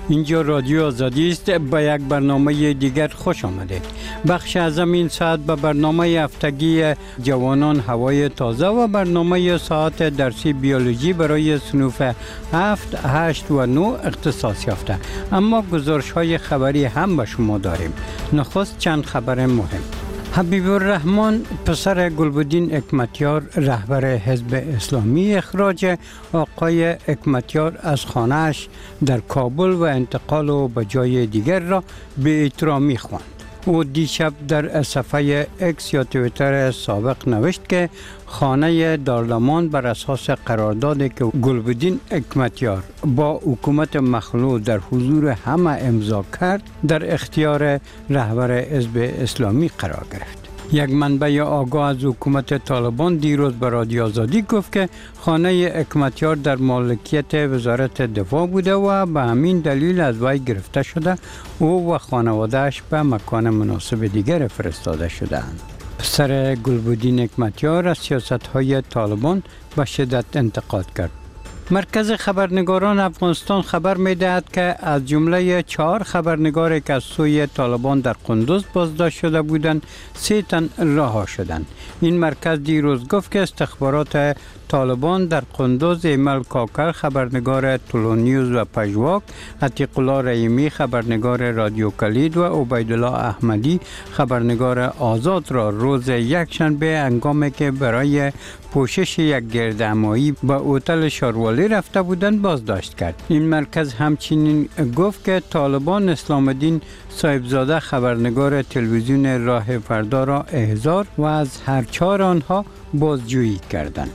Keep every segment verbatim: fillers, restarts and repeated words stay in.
اینجا رادیو آزادی است. با یک برنامه دیگر خوش آمدید. بخش از این ساعت به برنامه هفتگی جوانان هوای تازه و برنامه ساعت درسی بیولوژی برای صنوف هفت، هشت و نه اختصاص یافته. اما گزارش های خبری هم به شما داریم. نخست چند خبر مهم. حبیب الرحمن پسر گلبدین حکمتیار رهبر حزب اسلامی اخراج آقای حکمتیار از خانه‌اش در کابل و انتقال او به جای دیگر را به احترامی خواند. او دیشب در صفحه اکس یا توییتر سابق نوشت که خانه دارالمان بر اساس قراردادی که گلبدین حکمتیار با حکومت مخلوع در حضور همه امضا کرد در اختیار رهبر حزب اسلامی قرار گرفت. یک منبع آگاه از حکومت طالبان دیروز به رادیو آزادی گفت که خانه حکمتیار در مالکیت وزارت دفاع بوده و به همین دلیل از وی گرفته شده او و خانواده‌اش به مکان مناسب دیگر فرستاده شده‌اند. پسر گلبدین حکمتیار از سیاست‌های طالبان به شدت انتقاد کرد. مرکز خبرنگاران افغانستان خبر می‌دهد که از جمله چهار خبرنگاری که از سوی طالبان در قندوز بازداشت شده بودند، سه تن رها شدند. این مرکز دیروز گفت که استخبارات طالبان در قندوز ایمل کاکر خبرنگار طلو نیوز و پژواک، عتیق الله رحیمی خبرنگار رادیو کلید و عبیدالله احمدی خبرنگار آزاد را روز یکشنبه هنگامی که برای پوشش یک گردهمایی به هتل شاروالی رفته بودند بازداشت کرد. این مرکز همچنین گفت که طالبان اسلام الدین صاحبزاده خبرنگار تلویزیون راه فردا را احضار و از هر چهار آنها بازجویی کردند.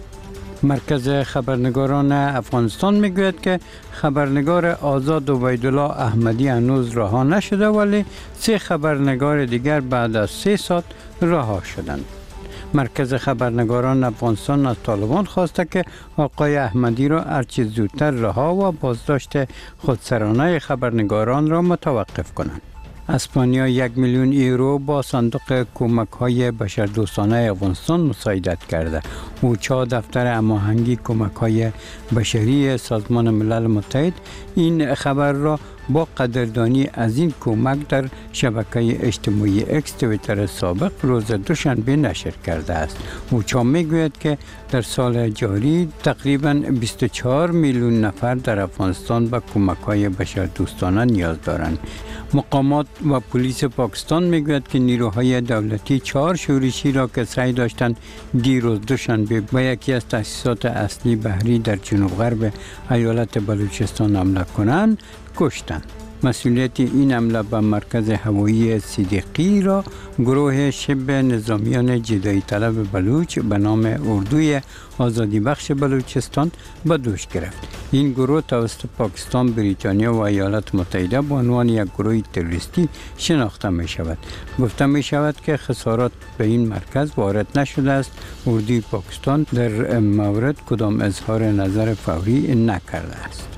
مرکز خبرنگاران افغانستان میگوید که خبرنگار آزاد عبیدالله احمدی هنوز رها نشده ولی سه خبرنگار دیگر بعد از سه ساعت رها شدند. مرکز خبرنگاران افغانستان از طالبان خواسته که آقای احمدی را هرچه زودتر رها و بازداشت خودسرانه خبرنگاران را متوقف کنند. اسپانیا یک میلیون یورو با صندوق کمک های بشردوستانه افغانستان مساعدت کرده. اوچا دفتر هماهنگی کمک های بشری سازمان ملل متحد این خبر را با قدردانی از این کمک در شبکه اجتماعی اکس توییتر سابق روز دوشنبه نشر کرده است. اوچا میگوید که در سال جاری تقریباً بیست و چهار میلیون نفر در افغانستان به کمک های بشردوستانه نیاز دارند. مقامات و پلیس پاکستان میگوید که نیروهای دولتی چهار شورشی را که سعی داشتند دیروز دوشنبه به یکی از تأسیسات اصلی بحری در جنوب غرب ایالت بلوچستان حمله کنند کشتند. مسئولیت این حمله به مرکز هوایی صدیقی را گروه شبه نظامیان جدایی طلب بلوچ به نام اردوی آزادی بخش بلوچستان به دوش گرفت. این گروه توسط پاکستان، بریتانیا و ایالات متحده به عنوان یک گروه تروریستی شناخته می شود. گفته می شود که خسارات به این مرکز وارد نشده است. اردوی پاکستان در مورد کدام اظهار نظر فوری نکرده است.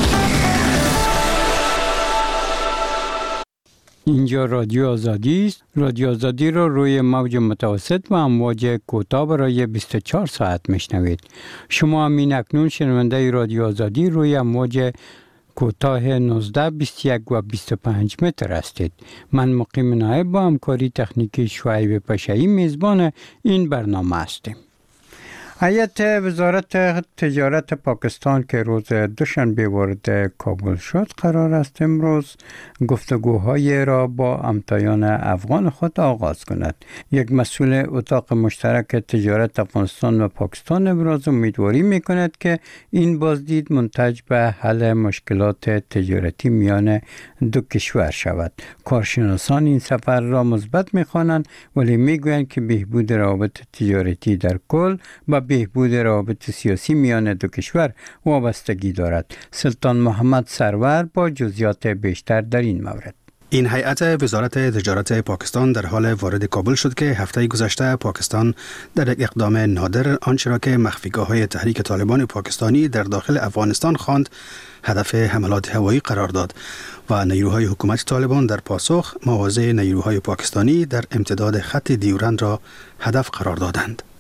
اینجا رادیو آزادی است. رادیو آزادی را روی موج متوسط و امواج کوتاه برای بیست و چهار ساعت میشنوید. شما همین اکنون شنونده رادیو آزادی روی امواج کوتاه نوزده، بیست و یک و بیست و پنج متر هستید. من مقیم نایب با همکاری تکنیکی شعیب پشایی میزبان این برنامه هستیم. هیئت وزارت تجارت پاکستان که روز دوشنبه وارد کابل شد قرار است امروز گفتگوهای را با همتایان افغان خود آغاز کند. یک مسئول اتاق مشترک تجارت افغانستان و پاکستان ابراز امیدواری می کند که این بازدید منتج به حل مشکلات تجارتی میان دو کشور شود. کارشناسان این سفر را مثبت می خوانند ولی می گویند که بهبود روابط تجارتی در کل و بهبود روابط سیاسی میان دو کشور وابستگی دارد. سلطان محمد سرور با جزئیات بیشتر در این مورد. این هیئت وزارت تجارت پاکستان در حال وارد کابل شد که هفته گذشته پاکستان در یک اقدام نادر آنچه را که مخفیگاه‌های تحریک طالبان پاکستانی در داخل افغانستان خواند هدف حملات هوایی قرار داد و نیروهای حکومت طالبان در پاسخ مواضع نیروهای پاکستانی در امتداد خط دیورند را هدف قرار دادند.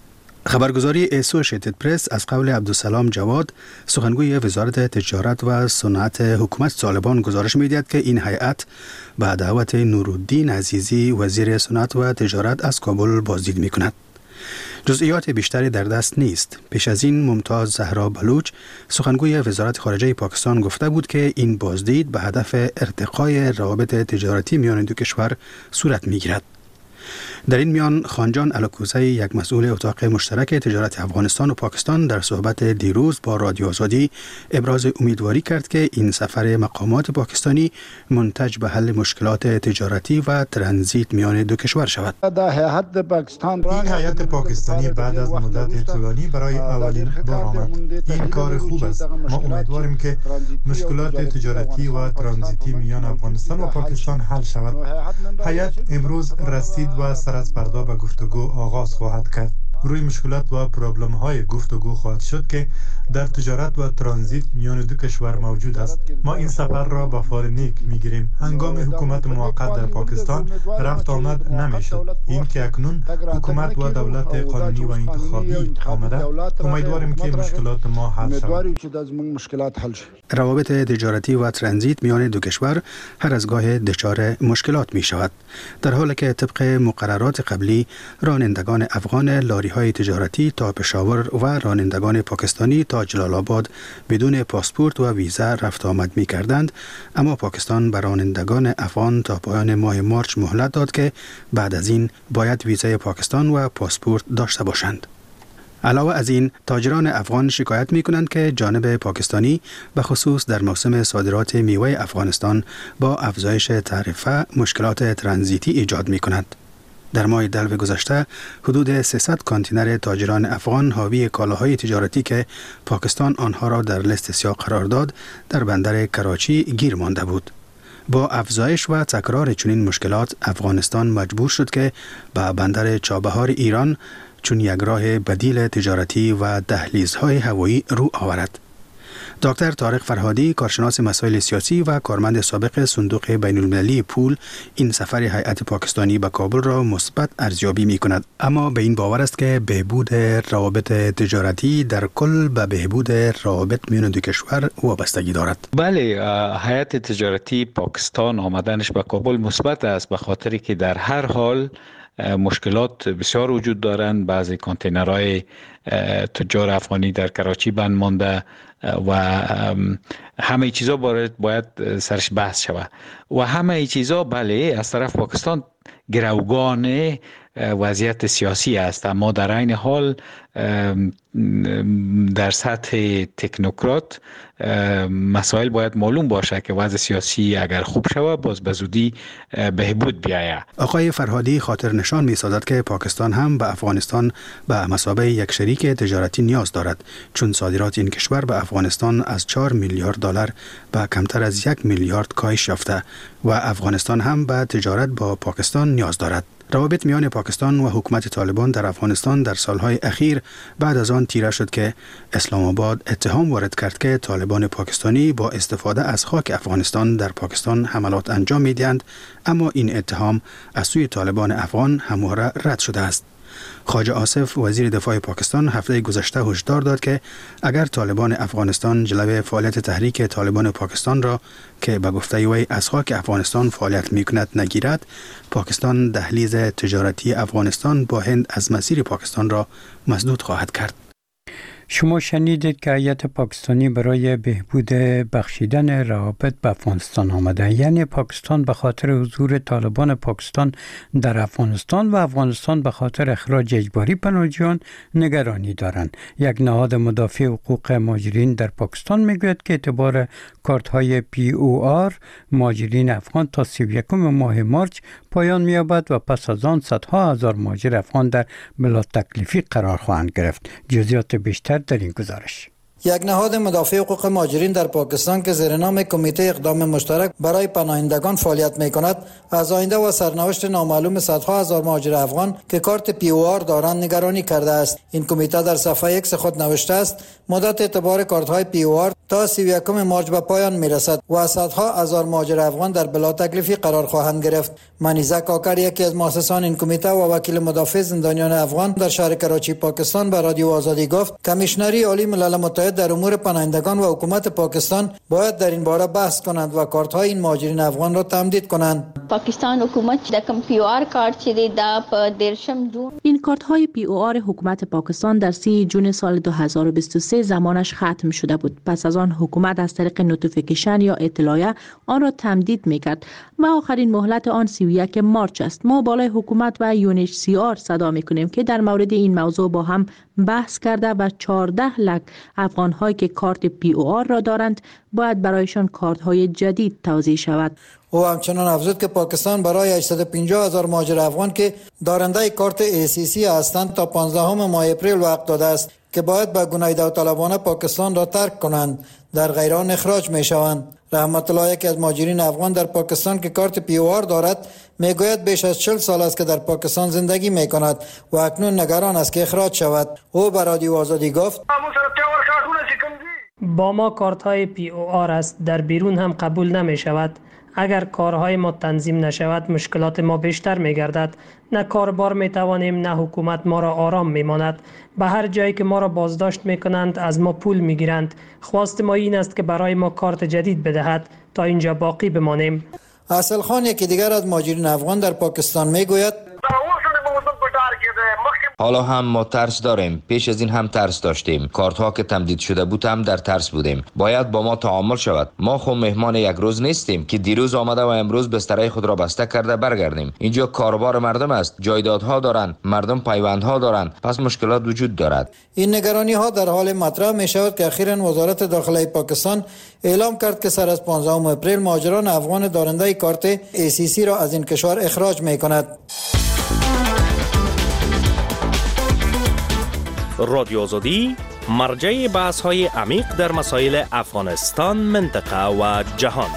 خبرگزاری اسوشیتد پرس از قول عبدالسلام جواد سخنگوی وزارت تجارت و صنعت حکومت طالبان گزارش می‌دهد که این هیئت به دعوت نورالدین عزیزی وزیر صنعت و تجارت از کابل بازدید می‌کند. جزئیات بیشتری در دست نیست. پیش از این ممتاز زهرا بلوچ سخنگوی وزارت خارجه پاکستان گفته بود که این بازدید به هدف ارتقای روابط تجارتی میان دو کشور صورت می‌گیرد. در این میان خانجان الکوزی یک مسئول اتاق مشترک تجارت افغانستان و پاکستان در صحبت دیروز با رادیو آزادی ابراز امیدواری کرد که این سفر مقامات پاکستانی منتج به حل مشکلات تجارتی و ترانزیت میان دو کشور شود. این هیئت پاکستانی بعد از مدت طولانی برای اولین بار آمد. این کار خوب است. ما امیدواریم که مشکلات تجارتی و ترانزیتی میان افغانستان و پاکستان حل شود. هیئت امروز رسید و سر از فردا به گفتگو آغاز خواهد کرد. روی مشکلات و پرابلم های گفتگو خواهد شد که در تجارت و ترانزیت میان دو کشور موجود است. ما این سفر را به فال نیک میگیریم. هنگام حکومت موقت در پاکستان رفت آمد نمیشد. این که اکنون حکومت و دولت قانونی و انتخابی آمده، امیدواریم که مشکلات ما حل شود. روابط تجارتی و ترانزیت میان دو کشور هر از گاه دچار مشکلات می شود، در حالی که طبق مقررات قبلی رانندگان افغان لاری های تجارتی تا پشاور و رانندگان پاکستانی تا جلال آباد بدون پاسپورت و ویزا رفت آمد می کردند، اما پاکستان بر رانندگان افغان تا پایان ماه مارچ مهلت داد که بعد از این باید ویزای پاکستان و پاسپورت داشته باشند. علاوه از این، تاجران افغان شکایت می کنند که جانب پاکستانی به خصوص در موسم صادرات میوه افغانستان با افزایش تعرفه مشکلات ترانزیتی ایجاد می کند. در ماه دلو گذشته حدود سیصد کانتینر تاجران افغان حاوی کالاهای تجارتی که پاکستان آنها را در لیست سیاه قرار داد در بندر کراچی گیر مانده بود. با افزایش و تکرار چنین مشکلات افغانستان مجبور شد که به بندر چابهار ایران چون یک راه بدیل تجارتی و دهلیزهای هوایی رو آورد. دکتر طارق فرهادی، کارشناس مسائل سیاسی و کارمند سابق صندوق بین المللی پول، این سفر هیئت پاکستانی به کابل را مثبت ارزیابی می کند، اما به این باور است که بهبود روابط تجارتی در کل به بهبود روابط میان دو کشور وابستگی دارد. بله، هیئت تجارتی پاکستان آمدنش به کابل مثبت است، به خاطری که در هر حال مشکلات بسیار وجود دارند. بعضی کانتینرهای تجار افغانی در کراچی بند مانده و همه چیزا باید سرش بحث شود و همه چیزا بله از طرف پاکستان گروگان وضعیت سیاسی است، اما در عین حال در سطح تکنوکرات مسائل باید معلوم باشه که وضع سیاسی اگر خوب شود باز به زودی بهبود بیاید. آقای فرهادی خاطر نشان می سازد که پاکستان هم به افغانستان به مثابه یک شریک تجارتی نیاز دارد، چون صادرات این کشور به افغانستان از چهار میلیارد دلار به کمتر از یک میلیارد کاهش یافته و افغانستان هم به تجارت با پاکستان نیاز دارد. روابط میان پاکستان و حکومت طالبان در افغانستان در سالهای اخیر بعد از آن تیره شد که اسلام آباد اتهام وارد کرد که طالبان پاکستانی با استفاده از خاک افغانستان در پاکستان حملات انجام می‌دهند، اما این اتهام از سوی طالبان افغان همواره رد شده است. خواجه آصف وزیر دفاع پاکستان هفته گذشته هشدار داد که اگر طالبان افغانستان جلوی فعالیت تحریک طالبان پاکستان را که به گفته وی از خاک افغانستان فعالیت می‌کند نگیرد، پاکستان دهلیز تجارتی افغانستان با هند از مسیر پاکستان را مسدود خواهد کرد. شما شنیدید که هیئت پاکستانی برای بهبود بخشیدن روابط به افغانستان آمده، یعنی پاکستان به خاطر حضور طالبان پاکستان در افغانستان و افغانستان به خاطر اخراج اجباری پناهجویان نگرانی دارند. یک نهاد مدافع حقوق مهاجرین در پاکستان میگوید که اعتبار کارت های پی او آر مهاجرین افغان تا سی و یکم ماه مارچ پایان می‌یابد و پس از آن صدها هزار مهاجر افغان در بلا تکلیفی قرار خواهند گرفت. جزئیات بیشتر در این گزارش. یک نهاد مدافع حقوق مهاجرین در پاکستان که زیر نام کمیته اقدام مشترک برای پناهندگان فعالیت می‌کند، از آینده و سرنوشت نامعلوم صدها هزار مهاجر افغان که کارت پی او آر دارند نگرانی کرده است. این کمیته در صفحه ایکس خود نوشته است مدت اعتبار کارت‌های پی او آر تا سی و یکم مارچ به پایان میرسد و صدها هزار مهاجر افغان در بلا تکلیفی قرار خواهند گرفت. منیزه کاکر، یکی از مؤسسان این کمیته و وکیل مدافع زندانیان افغان در شهر کراچی پاکستان، به رادیو آزادی گفت کمیشنری عالی ملل متحد در امور پناهندگان و حکومت پاکستان باید در این باره بحث کنند و کارت‌های این مهاجرین افغان را تمدید کنند. پاکستان حکومت د کم پی او آر کارت چې د په دیرشم جون این کارت های پی او آر حکومت پاکستان در سی جون سال دو هزار و بیست و سه زمانش ختم شده بود. پس از آن حکومت از طریق نوتیفیکیشن یا اطلاعیه آن را تمدید میکرد و آخرین مهلت آن سی و یک مارچ است. ما بالای حکومت و یو ان اچ سی آر صدا میکنیم که در مورد این موضوع با هم بحث کرده و چهارده لک افغان هایی که کارت پی او آر را دارند باید برایشان کارت های جدید توزیع شود. او همچنان افزود که پاکستان برای هشتصد و پنجاه هزار مهاجر افغان که دارنده کارت ای سی سی هستند تا پانزدهم ماه اپریل وقت داده است که باید به گناه داوطلبانه پاکستان را ترک کنند، در غیر آن اخراج می شوند. رحمت الله، یکی از مهاجرین افغان در پاکستان که کارت پی او آر دارد، میگوید بیش از چهل سال است که در پاکستان زندگی می کند و اکنون نگران است که اخراج شود. او به رادیو آزادی گفت با ما کارت های پی او آر است، در بیرون هم قبول نمی شود. اگر کارهای ما تنظیم نشود مشکلات ما بیشتر می گردد. نه کاربار می توانیم نه حکومت ما را آرام می ماند. به هر جایی که ما را بازداشت می کنند از ما پول می گیرند. خواست ما این است که برای ما کارت جدید بدهد تا اینجا باقی بمانیم. اصل خان، یکی دیگر از مهاجرین افغان در پاکستان می گوید حالا هم ما ترس داریم. پیش از این هم ترس داشتیم. کارت ها که تمدید شده بود هم در ترس بودیم. باید با ما تعامل شود. ما خود مهمان یک روز نیستیم که دیروز آمده و امروز بسترهای خود را بسته کرده برگردیم. اینجا کاربار مردم است. جایدادها دارند، مردم پیوندها دارند، پس مشکلات وجود دارد. این نگرانی ها در حال مطرح می شود که اخیراً وزارت داخله پاکستان اعلام کرد که سر از پانزدهم اپریل مهاجران افغان دارنده کارت ای سی سی را از این کشور اخراج می کند. رادیو آزادی مرجع بحث های عمیق در مسائل افغانستان، منطقه و جهان.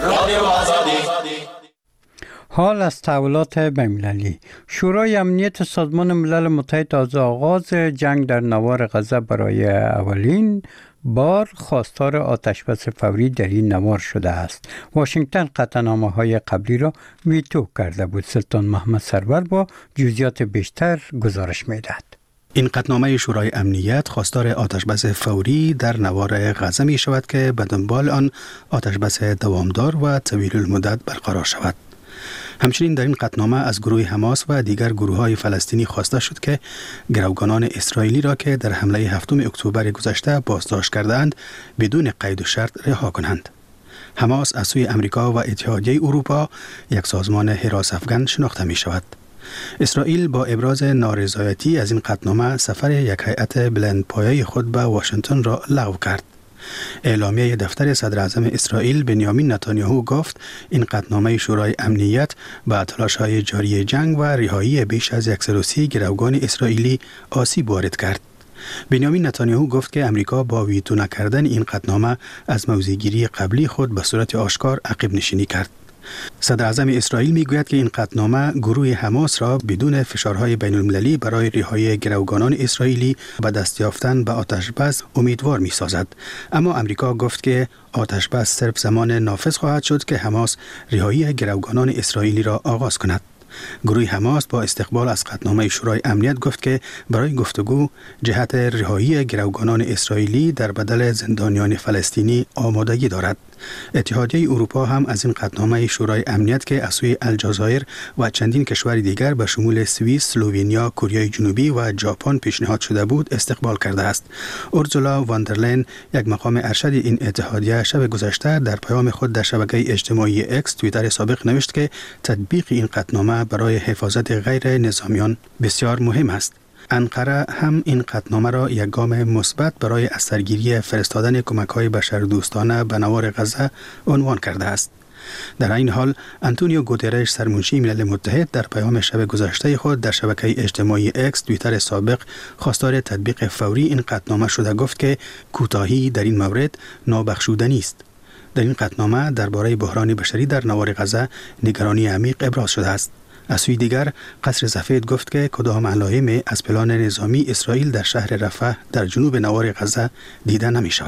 حال از تحولات بین‌المللی. شورای امنیت سازمان ملل متحد از آغاز جنگ در نوار غزه برای اولین بار خواستار آتشبس فوری در این نوار شده است. واشنگتن قطعنامه‌های قبلی را ویتو کرده بود. سلطان محمد سرور با جزئیات بیشتر گزارش می‌دهد. این قطعنامه شورای امنیت خواستار آتشبس فوری در نوار غزه می شود که به دنبال آن آتشبس دوامدار و طویل المدت برقرار شود. همچنین در این قطعنامه از گروه حماس و دیگر گروه‌های فلسطینی خواسته شد که گروگانان اسرائیلی را که در حمله هفتم اکتبر گذشته بازداشت کردند بدون قید و شرط رها کنند. حماس از سوی امریکا و اتحادیه اروپا یک سازمان حراس افغان شناخته می شود. اسرائیل با ابراز نارضایتی از این قطعنامه سفر یک هیئت بلندپایه خود به واشنگتن را لغو کرد. اعلامیه دفتر صدر اعظم اسرائیل بنیامین نتانیاهو گفت این قطعنامه شورای امنیت با تلاش‌های جاری جنگ و رهایی بیش از صد و سی گروگان اسرائیلی آسیب وارد کرد. بنیامین نتانیاهو گفت که امریکا با ویتو نکردن این قطعنامه از موضع‌گیری قبلی خود به صورت آشکار عقب نشینی کرد. صدر اعظم اسرائیل میگوید که این قطعنامه گروه حماس را بدون فشارهای بین المللی برای رهایی گروگانان اسرائیلی و دست یافتن به آتشبس امیدوار می سازد. اما امریکا گفت که آتشبس صرف زمان نافذ خواهد شد که حماس رهایی گروگانان اسرائیلی را آغاز کند. گروه حماس با استقبال از قطعنامه شورای امنیت گفت که برای گفتگو جهت رهایی گروگانان اسرائیلی در بدل زندانیان فلسطینی آمادگی دارد. اتحادیه اروپا هم از این قطعنامه شورای امنیت که از سوی الجزایر و چندین کشور دیگر به شمول سوئیس، اسلوونیا، کره جنوبی و ژاپن پیشنهاد شده بود استقبال کرده است. اورسولا واندرلین، یک مقام ارشد این اتحادیه، شب گذشته در پیام خود در شبکه اجتماعی اکس توییتر سابق نوشت که تطبیق این قطعنامه برای حفاظت غیر نظامیان بسیار مهم است. انقره هم این قطعنامه را یک گام مثبت برای از سرگیری فرستادن کمک‌های بشردوستانه به نوار غزه عنوان کرده است. در این حال انتونیو گوترش، سرمنشی ملل متحد، در پیام شب گذشته خود در شبکه اجتماعی اکس توییتر سابق خواستار تطبیق فوری این قطعنامه شده گفت که کوتاهی در این مورد نابخشودنی است. در این قطعنامه درباره بحران بشری در نوار غزه نگرانی عمیق ابراز شده است. از سوی دیگر قصر سفید گفت که کدام علائمی از پلان نظامی اسرائیل در شهر رفح در جنوب نوار غزه دیده نمی شود.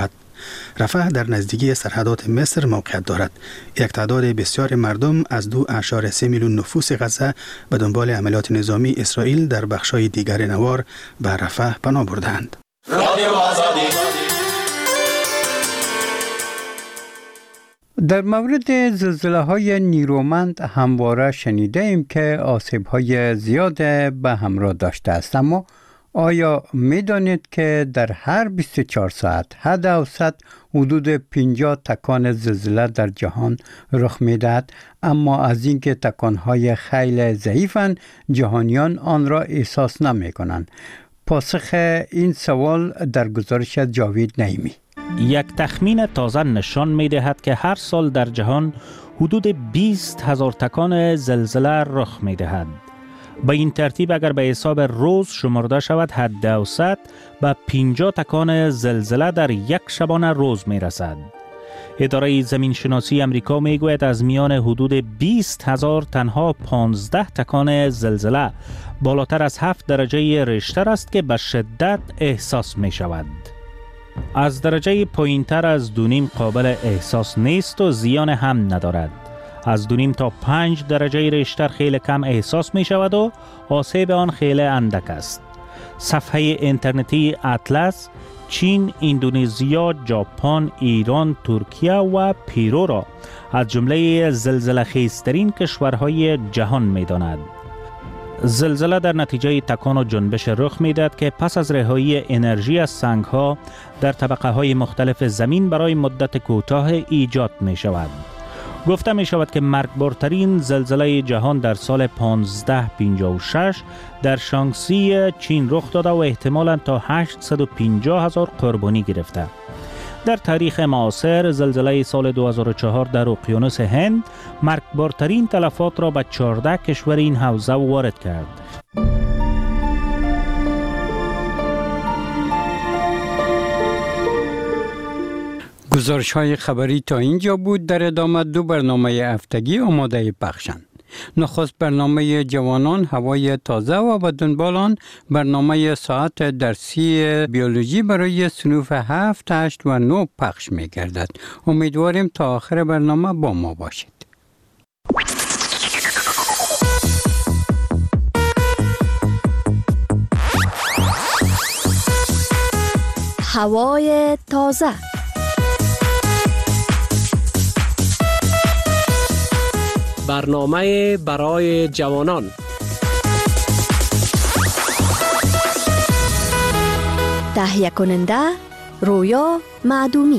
رفح در نزدیکی سرحدات مصر موقعیت دارد. یک تعداد بسیار مردم از دو اعشار سه میلیون نفوس غزه به دنبال عملیات نظامی اسرائیل در بخش‌های دیگر نوار به رفح پناه بردند. در مورد زلزله های نیرومند همواره شنیده ایم که آسیب های زیاد به همراه داشته است، اما آیا می دانید که در هر بیست و چهار ساعت حد اوسط حدود پنجاه تکان زلزله در جهان رخ می دهد، اما از اینکه تکان های خیلی ضعیفند جهانیان آن را احساس نمی کنند؟ پاسخ این سوال در گزارش جاوید نعیمی. یک تخمین تازه نشان می دهد که هر سال در جهان حدود بیست هزار تکان زلزله رخ می دهد. با این ترتیب اگر به حساب روز شمرده شود حد اوسط به پنجاه تکان زلزله در یک شبانه روز می رسد. اداره زمین شناسی امریکا می گوید از میان حدود بیست هزار تنها پانزده تکان زلزله بالاتر از هفت درجه ریشتر است که به شدت احساس می شود. از درجه پایینتر از دونیم قابل احساس نیست و زیان هم ندارد. از دونیم تا پنج درجه ریشتر خیلی کم احساس می شود و آسیب آن خیلی اندک است. صفحه اینترنتی اطلس چین، اندونزیا، ژاپن، ایران، ترکیه و پیرو را از جمله زلزله خیزترین کشورهای جهان می داند. زلزله در نتیجه تکان و جنبش رخ می دهد که پس از رهایی انرژی از سنگ ها در طبقه های مختلف زمین برای مدت کوتاه ایجاد می شود. گفته می شود که مرگبارترین زلزله جهان در سال پانزده پنجاه و شش در شانگسی چین رخ داده و احتمالاً تا هشتصد و پنجاه هزار قربانی گرفته. در تاریخ معاصر زلزله سال دو هزار و چهار در اقیانوس هند مرگبارترین تلفات را به چهارده کشور این حوزه وارد کرد. گزارش های خبری تا اینجا بود. در ادامه دو برنامه هفتگی آماده پخشند. نخست برنامه جوانان هوای تازه و به دنبال آن برنامه ساعت درسی بیولوژی برای صنوف هفت، هشت و نه پخش می گردد. امیدواریم تا آخر برنامه با ما باشید. هوای تازه. برنامه برای جوانان. تهیه کننده رویا معدومی.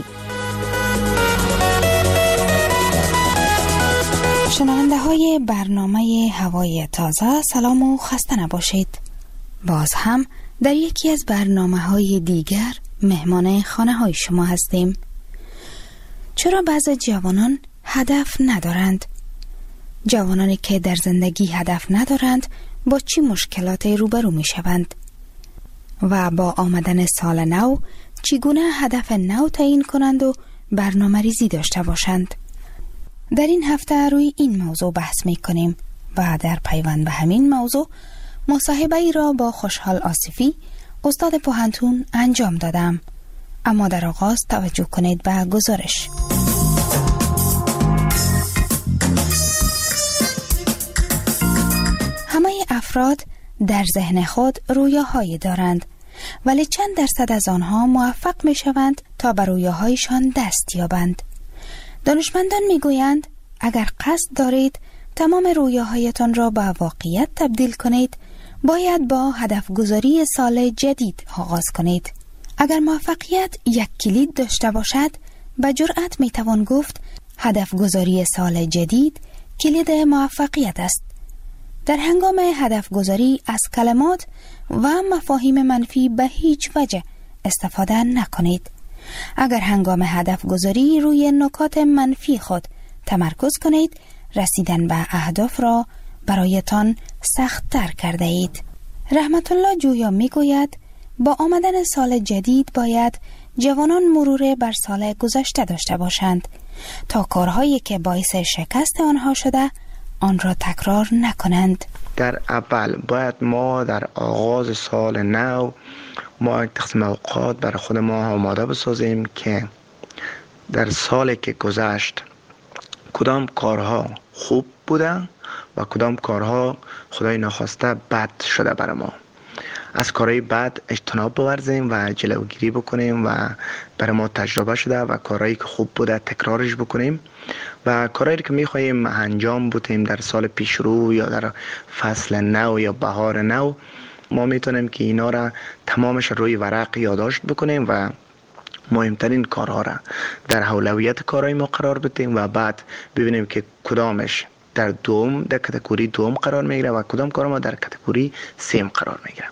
شنونده های برنامه هوای تازه سلام و خسته نباشید. باز هم در یکی از برنامه های دیگر مهمان خانه های شما هستیم. چرا بعض جوانان هدف ندارند؟ جوانانی که در زندگی هدف ندارند با چی مشکلاتی روبرو می شوند؟ و با آمدن سال نو چگونه هدف نو تعیین کنند و برنامه ریزی داشته باشند؟ در این هفته روی این موضوع بحث می کنیم و در پیوند به همین موضوع مصاحبه ای را با خوشحال آصفی استاد پوهنتون انجام دادم. اما در آغاز توجه کنید به گزارش. همه افراد در ذهن خود رویاهایی دارند، ولی چند درصد از آنها موفق می شوند تا به رویاهایشان دست یابند. دانشمندان می گویند اگر قصد دارید تمام رویاهایتان را به واقعیت تبدیل کنید، باید با هدف گذاری سال جدید آغاز کنید. اگر موفقیت یک کلید داشته باشد، به جرأت می توان گفت هدف گذاری سال جدید کلید موفقیت است. در هنگام هدف گذاری از کلمات و مفاهیم منفی به هیچ وجه استفاده نکنید. اگر هنگام هدف گذاری روی نکات منفی خود تمرکز کنید، رسیدن به اهداف را برایتان سخت تر کرده اید. رحمت الله جویا می گوید با آمدن سال جدید باید جوانان مرور بر سال گذشته داشته باشند تا کارهایی که باعث شکست آنها شده آن را تکرار نکنند. در اول باید ما در آغاز سال نو ما یک تقسیم اوقات برای خود ما آماده بسازیم که در سالی که گذشت کدام کارها خوب بوده و کدام کارها خدای نخواسته بد شده برای ما. از کارهای بد اجتناب بورزیم و جلوگیری بکنیم و برای ما تجربه شده و کارهایی که خوب بوده تکرارش بکنیم و کارهایی که میخواییم انجام بدیم در سال پیش رو یا در فصل نو یا بهار نو، ما میتونیم که اینا را تمامش روی ورق یادداشت بکنیم و مهمترین کارها را در اولویت کارهای ما قرار بدیم و بعد ببینیم که کدامش در دوم در کاتگوری دوم قرار میگیره و کدام کار ما در کاتگوری سیم قرار میگیره.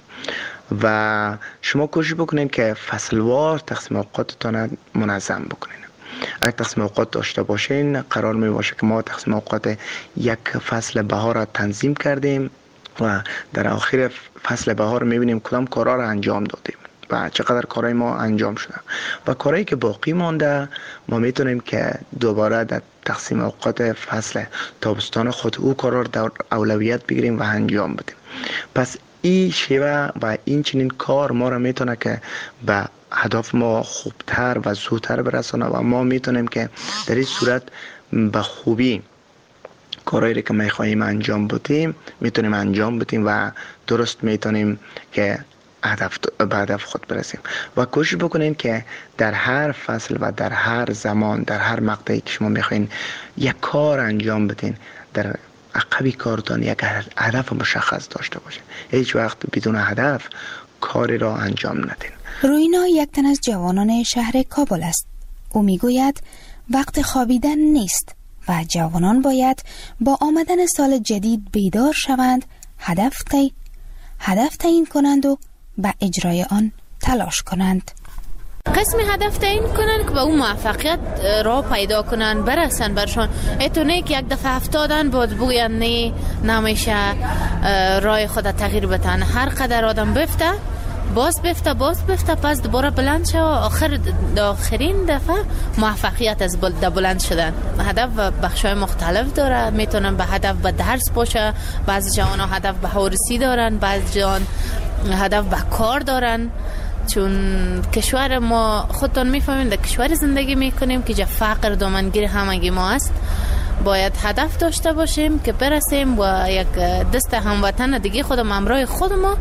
و شما کوشش بکنین که فصلوار تقسیم اوقاتتان منظم بکنین. اگر تقسیم اوقات داشته باشین قرار می باشه که ما تقسیم اوقات یک فصل بهار را تنظیم کردیم و در آخر فصل بهار میبینیم کدام کارها را انجام دادیم و چقدر کارهای ما انجام شده و کارهایی که باقی مانده ما میتونیم که دوباره در تقسیم اوقات فصل تابستان خود او کارها را در اولویت بگیریم و انجام بدیم. پس این شیوه و این چنین کار ما را میتونه که به هدف ما خوبتر و زودتر برسانه و ما میتونیم که در این صورت به خوبی کارهایی که میخواهیم انجام بدیم میتونیم انجام بدیم و درست میتونیم که هدف به هدف خود برسیم. و کوشش بکنین که در هر فصل و در هر زمان در هر مقطعی که شما میخواین یک کار انجام بدین در عقبی کارتان یک هدف مشخص داشته باشه. هیچ وقت بدون هدف کاری را انجام ندین. روینا یک تن از جوانان شهر کابل است. او میگوید وقت خوابیدن نیست و جوانان باید با آمدن سال جدید بیدار شوند، هدف تی هدف تعیین کنند و به اجرای آن تلاش کنند. قسم هدف تعیین کنن که به اون موفقیت را پیدا کنن برسن برشان. ایتونه که یک دفعه افتادن بود بگوین نه نمیشه رای خود تغییر بدن. هر قدر آدم بفته باز بفته باز بفته پس دوباره بلند شد و آخر آخرین دفعه موفقیت از بلند شدن. هدف و بخشای مختلف داره. میتونن به هدف به درس باشه، بعضی جوان ها هدف به هورسی دارن، بعضی جوان هدف به کار دارن. چون کشور ما خودتون میفهمین در کشور زندگی میکنیم که جا فقر دامنگیر همگی ما است. باید هدف داشته باشیم که برسیم و یک دست هموطن دیگه خودم همراه خود ما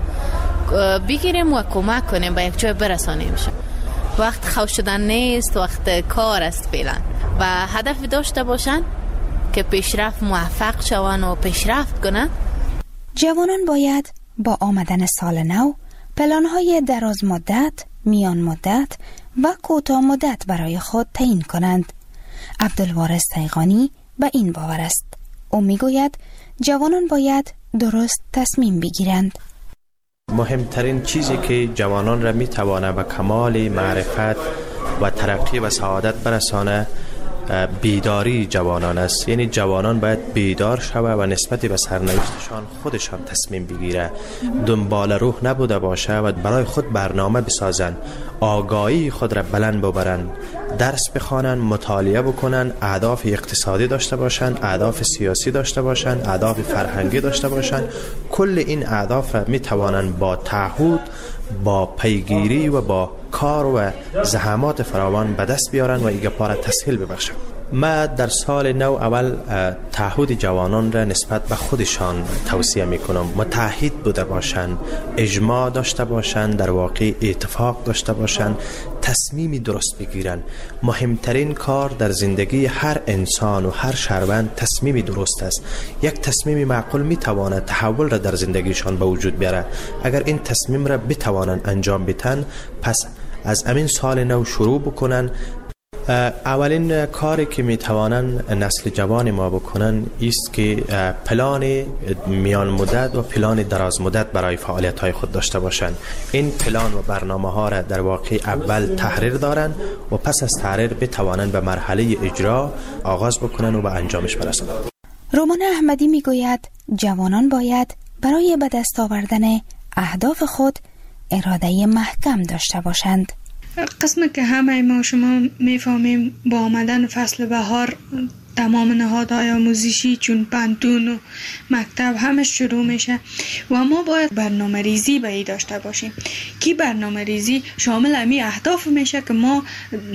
بگیریم و کمک کنیم به یک جای برسانیم. وقت خوش شدن نیست، وقت کار است فعلا و هدف داشته باشن که پیشرفت موفق شون و پیشرفت کنن. جوانان باید با آمدن سال نو پلان‌های دراز مدت، میان مدت و کوتاه مدت برای خود تعیین کنند. عبدالوارث تیغانی به این باور است. او میگوید جوانان باید درست تصمیم بگیرند. مهمترین چیزی که جوانان را میتوانه به کمال معرفت و ترقی و سعادت برسانه بیداری جوانان است. یعنی جوانان باید بیدار شوه و نسبت به سرنوشتشان خودشان تصمیم بگیره، دنبال روح نبوده باشه و برای خود برنامه بسازن، آگاهی خود را بلند ببرن، درس بخوانن، مطالعه بکنن، اهداف اقتصادی داشته باشن، اهداف سیاسی داشته باشن، اهداف فرهنگی داشته باشن. کل این اهداف را می توانن با تعهد، با پیگیری و با کار و زحمات فراوان به دست بیارن و ایگه پاره تسهیل ببخشن. ما در سال نو اول تعهد جوانان را نسبت به خودشان توصیه میکنم. متحد بوده باشند، اجماع داشته باشند، در واقع اتفاق داشته باشند، تصمیمی درست بگیرن. مهمترین کار در زندگی هر انسان و هر شهروند تصمیمی درست است. یک تصمیم معقول میتواند تحول را در زندگیشان به وجود بیاره. اگر این تصمیم را بتوانند انجام بدن، پس از امین سال نو شروع بکنن. اولین کاری که میتوانن نسل جوان ما بکنن است که پلان میان مدت و پلان دراز مدت برای فعالیت های خود داشته باشند. این پلان و برنامه ها را در واقع اول تحریر دارن و پس از تحریر بتوانن به مرحله اجرا آغاز بکنن و به انجامش برسند. رومان احمدی میگوید جوانان باید برای به دست آوردن اهداف خود اراده محکم داشته باشند. قسمی که همه ما شما میفهمیم با آمدن فصل بهار تمام نهادهای آموزشی چون پانتون و مکتب همه شروع میشه و ما باید برنامه ریزی به ای داشته باشیم که برنامه ریزی شامل امی اهداف میشه که ما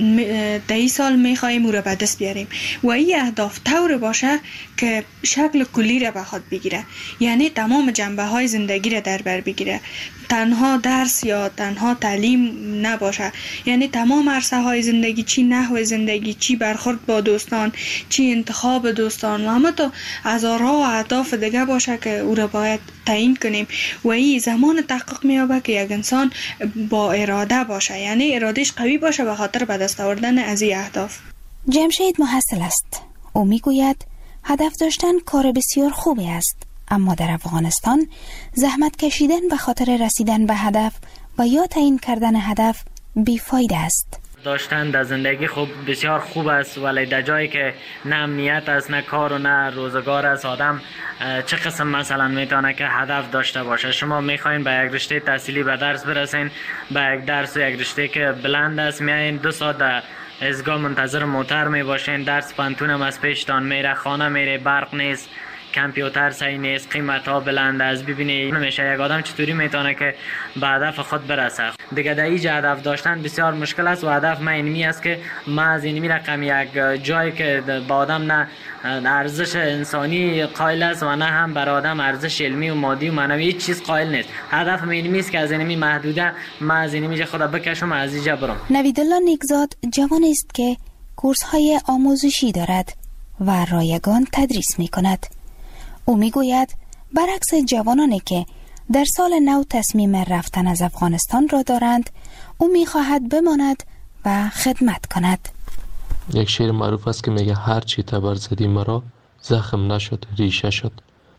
در این سال میخواییم او را به دست بیاریم و این اهداف طور باشه که شکل کلی را به خود بگیره، یعنی تمام جنبه های زندگی را در بر بگیره، تنها درس یا تنها تعلیم نباشه، یعنی تمام عرصه های زندگی، چی نحو زندگی، چی برخورد با دوستان، چی انتخاب دوستان و همه تا هزارها و اهداف دیگه باشه که او را باید تعیین کنیم و این زمان تحقق میابه که یک انسان با اراده باشه، یعنی ارادش قوی باشه به خاطر به دست آوردن از این اهداف. جمشید محصل است. او میگوید هدف داشتن کار بسیار خوبی است، اما در افغانستان زحمت کشیدن به خاطر رسیدن به هدف و یا تعیین کردن هدف بیفایده است. داشتن در زندگی خوب بسیار خوب است، ولی در جایی که نه امنیت است، نه کار و نه روزگار است، آدم چه قسم مثلا میتونه که هدف داشته باشه؟ شما میخواین به یک رشته تحصیلی به درس برسین، به یک درس و یک رشته که بلند است میایین، دو ساعت در ایستگاه منتظر موتر میباشین، درس پانتون هم از پیشتان میره، خانه میره، برق نیست، کامپیوتر صحیح نیست، قیمت ها بلند است. ببینید نمیشه یک آدم چطوری میتونه که به هدف خود برسه. دیگه در اینجا هدف داشتن بسیار مشکل است و هدف من اینمی است که ما از اینمی رقم یک جایی که با آدم نه ارزش انسانی قائل است و نه هم بر آدم ارزش علمی و مادی و معنوی هیچ چیز قائل نیست. هدف من اینمی است که از اینمی محدوده ما از اینمی خود بکشم، از اینجا برم. نویدالله نیکزاد جوانی است که کورس های آموزشی دارد و رایگان تدریس می کند. او میگوید برعکس جوانانی که در سال نو تصمیم رفتن از افغانستان را دارند، او میخواهد بماند و خدمت کند. یک شعر معروف است که میگه هر چی تبر زدی مرا زخم نشد ریشه شد.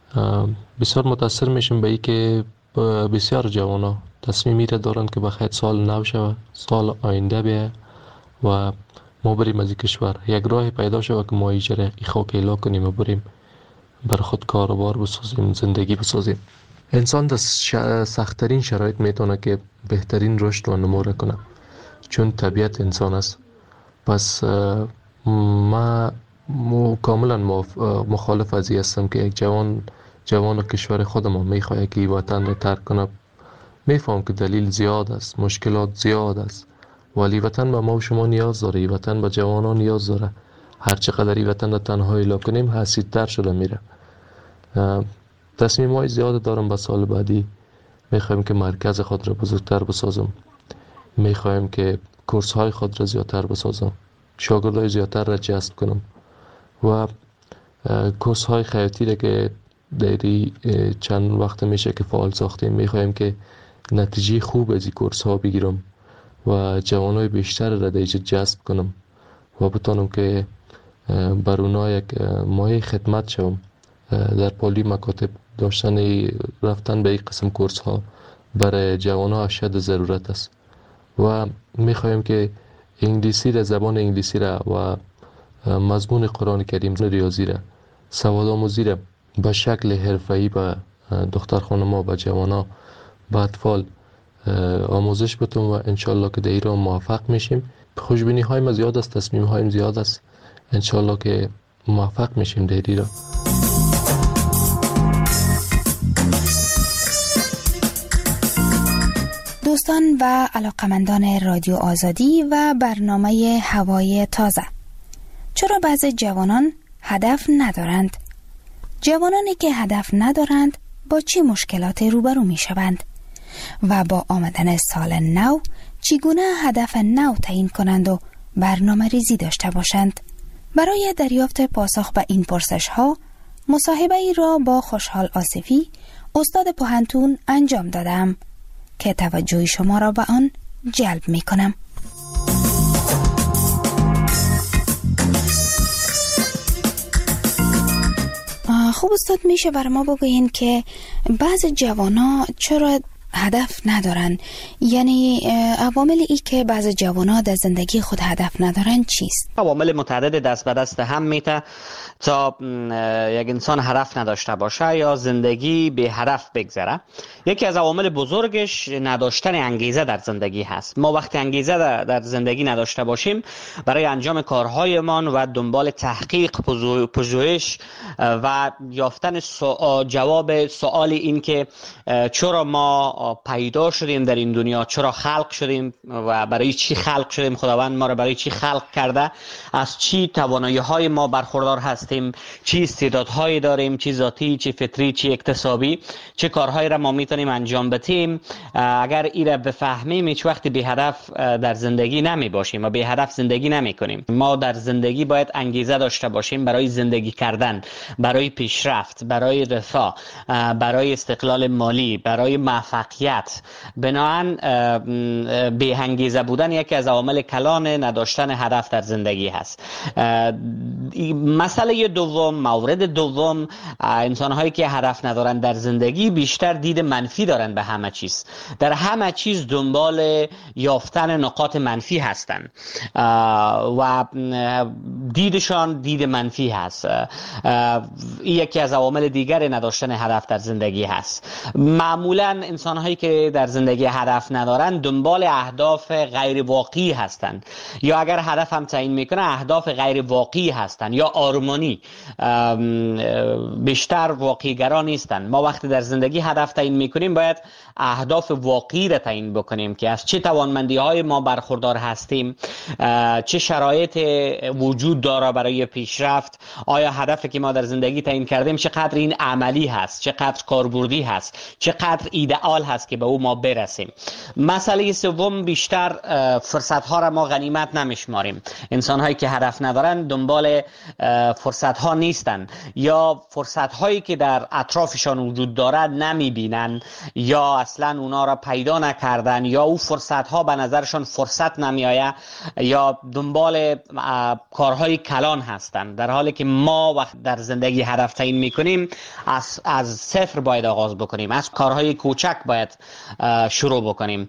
بسیار متاثر میشم به این که بسیار جوانا تصمیمی را دارند که بخاطر سال نو شود، سال آینده بیاید و ما بریم از کشور، یک راه پیدا شود که ما ایجره ای خاک اعلا کنیم و بریم بر خود کاروبار بسازیم، زندگی بسازیم. انسان در سخت‌ترین شرایط میتونه که بهترین رشد و نمو کنه، چون طبیعت انسان است. پس ما کاملا مخالف از این هستم که یک جوان جوان کشور خودمان میخواد که وطن را ترک کنه. میفهم که دلیل زیاد است، مشکلات زیاد است، ولی وطن به ما و شما نیاز داره، وطن به جوانان نیاز داره. هر چقدر این وطن را تنها اعلا کنیم حسیدتر شده میره. تصمیم های زیاد دارم به سال بعدی. میخوایم که مرکز خود را بزرگتر بسازم، میخوایم که کورس های خود را زیادتر بسازم، شاگردای زیادتر را جذب کنم و کورس های خیاطی را که دیری چند وقت میشه که فعال ساختیم، میخوایم که نتیجه خوب از این کورس ها بگیرم و جوانای بیشتر را دیجا جذب کنم و بتانم که بر اونا یک مایه خدمت شوم. در پالی مکاتب داشتن رفتن به این قسم کورس ها برای جوان ها اشد ضرورت است و میخوایم که انگلیسی را، زبان انگلیسی را و مضمون قرآن کریم، ریاضی را، سواد آموزی را به شکل حرفه‌ای به دختر خانم‌ها و جوان ها و اطفال آموزش بتون و انشالله که در ایران موفق میشیم. خوشبینی های ما زیاد است، تصمیم هایم زیاد است، انشالله که موفق میشیم در ایران. دوستان و علاقمندان رادیو آزادی و برنامه هوای تازه، چرا بعضی جوانان هدف ندارند؟ جوانانی که هدف ندارند با چه مشکلاتی روبرو می شوند؟ و با آمدن سال نو چگونه هدف نو تعیین کنند و برنامه ریزی داشته باشند؟ برای دریافت پاسخ به این پرسش ها مصاحبه ای را با خوشحال آصفی، استاد پوهنتون انجام دادم که توجه شما را به آن جلب می کنم. خوب استاد، میشه بر ما بگوین که بعض جوانا چرا هدف ندارن، یعنی عوامل ای که بعض جوانان در زندگی خود هدف ندارن چیست؟ عوامل متعدد دست به دست هم میته تا یک انسان هدف نداشته باشه یا زندگی به هدف بگذره. یکی از عوامل بزرگش نداشتن انگیزه در زندگی هست. ما وقتی انگیزه در زندگی نداشته باشیم برای انجام کارهایمان و دنبال تحقیق، پژوهش و یافتن جواب سوال این که چرا ما پیدا شدیم در این دنیا، چرا خلق شدیم و برای چی خلق شدیم، خداوند ما را برای چی خلق کرده، از چی توانایی های ما برخوردار هستیم، چی استعدادهایی داریم، چی ذاتی، چی فطری، چی اکتسابی، چه کارهایی را ما میتونیم انجام بدیم. اگر این را بفهمیم هیچ وقت به هدف در زندگی نمی باشیم و به هدف زندگی نمی کنیم. ما در زندگی باید انگیزه داشته باشیم برای زندگی کردن، برای پیشرفت، برای رفاه، برای استقلال مالی، برای موفقیت. بنابراین به انگیزه بودن یکی از عوامل کلان نداشتن هدف در زندگی هست. مسئله دوم، مورد دوم، انسان هایی که هدف ندارن در زندگی بیشتر دید منفی دارن به همه چیز. در همه چیز دنبال یافتن نقاط منفی هستن و دیدشان دید منفی هست. این یکی از عوامل دیگر نداشتن هدف در زندگی هست. معمولا انسان هایی که در زندگی هدف ندارن دنبال اهداف غیر واقعی هستند، یا اگر هدف هم تعیین میکنه اهداف غیر واقعی هستند یا آرمانی، بیشتر واقعی گرا نیستند. ما وقتی در زندگی هدف تعیین میکنیم باید اهداف واقعی را تعیین بکنیم که از چه توانمندی های ما برخوردار هستیم، چه شرایط وجود داره برای پیشرفت، آیا هدفی که ما در زندگی تعیین کردیم چقدر این عملی هست، چقدر کاربردی هست، چقدر ایدئال هست که به او ما برسیم. مسئله سوم، بیشتر فرصت ها را ما غنیمت نمیشماریم. انسان هایی که هدف ندارن دنبال فرصت ها نیستن، یا فرصت هایی که در اطرافشان وجود دارد نمیبینن، یا اصلا اونا را پیدا نکردن، یا او فرصت ها به نظرشان فرصت نمیآید، یا دنبال کارهای کلان هستند. در حالی که ما وقت در زندگی هدف تعیین میکنیم از از صفر باید آغاز بکنیم، از کارهای کوچک باید شروع بکنیم.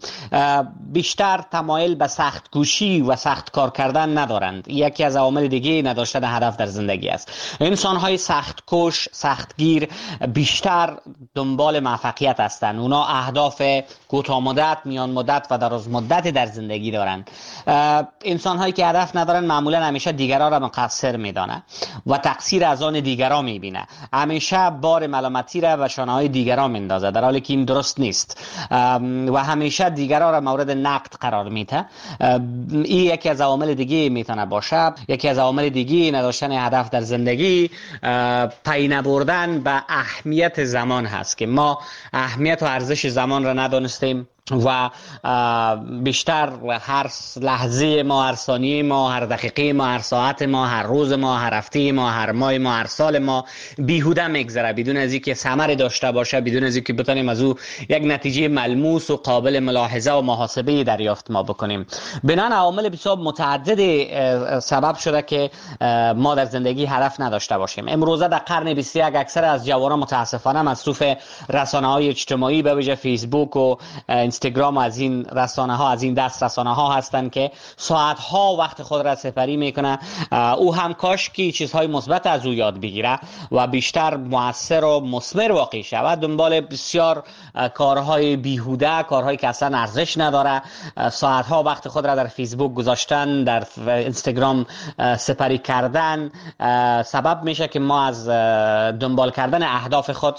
بیشتر تمایل به سخت کوشی و سخت کار کردن ندارند. یکی از عوامل دیگه نداشتن هدف در زندگی است. انسان های سخت کوش، سخت گیر بیشتر دنبال موفقیت هستند. اونا اهداف کوتاه مدت، میان مدت و دراز مدت در زندگی دارند. انسان هایی که هدف ندارن معمولا همیشه دیگران را مقصر میدانه و تقصیر از آن دیگران میبینه. همیشه بار ملامتی را به شانه های دیگران میندازه، در حالی که این درست نیست و همیشه دیگران را مورد نقد قرار میده. این یکی از عوامل دیگه میتونه باشه. یکی از عوامل دیگه نداشتن هدف در زندگی پی نبردن به اهمیت زمان هست که ما اهمیت و ارزش زمان را ندانستیم و بیشتر هر لحظه ما، هر ثانیه ما، هر دقیقه ما، هر ساعت ما، هر روز ما، هر هفته ما، هر ماه ما، هر سال ما بیهوده میگذره، بدون از اینکه ثمری داشته باشه، بدون از اینکه بتونیم از او یک نتیجه ملموس و قابل ملاحظه و محاسبه دریافت ما بکنیم. بنابراین عوامل بسیار متعدد سبب شده که ما در زندگی هدف نداشته باشیم. امروزه در قرن بیست و یک اکثر از جوانان متاسفانه مصروف رسانه‌های اجتماعی به ویژه فیسبوک و اینستاگرام از این رسانه ها، از این دست رسانه ها هستند که ساعت ها وقت خود را سپری میکنه. او هم کاش که چیزهای مثبت از او یاد بگیره و بیشتر موثر و مثمر واقع شود. دنبال بسیار کارهای بیهوده، کارهایی که اصلا ارزش نداره، ساعت ها وقت خود را در فیسبوک گذاشتن، در اینستاگرام سپری کردن سبب میشه که ما از دنبال کردن اهداف خود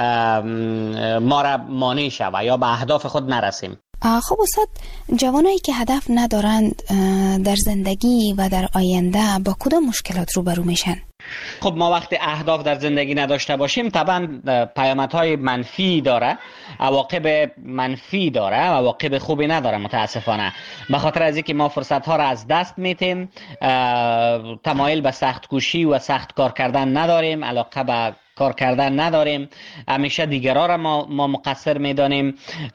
ما را مانع شود یا به اهداف خود نرسیم. خب استاد، جوانایی که هدف ندارند در زندگی و در آینده با کدام مشکلات روبرو میشن؟ خب ما وقتی اهداف در زندگی نداشته باشیم طبعا پیامدهای منفی داره، عواقب منفی داره، عواقب خوبی نداره متاسفانه. به خاطر از اینکه ما فرصت ها را از دست میتیم، تمایل به سخت کوشی و سخت کار کردن نداریم، علاقه به کار کردن نداریم، همیشه دیگرها را ما, ما مقصر میدانیم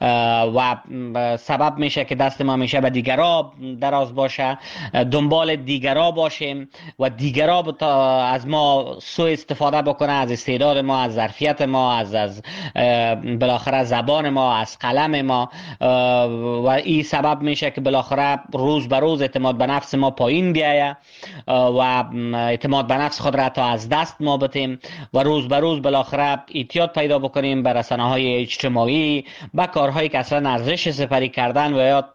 و سبب میشه که دست ما همیشه به دیگرها دراز باشه، دنبال دیگرها باشیم و دیگرها از ما سوء استفاده بکنه، از استعداد ما، از ظرفیت ما، از از بالاخره زبان ما، از قلم ما، و این سبب میشه که بالاخره روز به روز اعتماد به نفس ما پایین بیایه و اعتماد به نفس خود را تا از دست ما بتیم و روز به روز بالاخره اعتیاد پیدا بکنیم به رسانه‌های اجتماعی، به کارهایی که اصلا ارزش سپری کردن و یا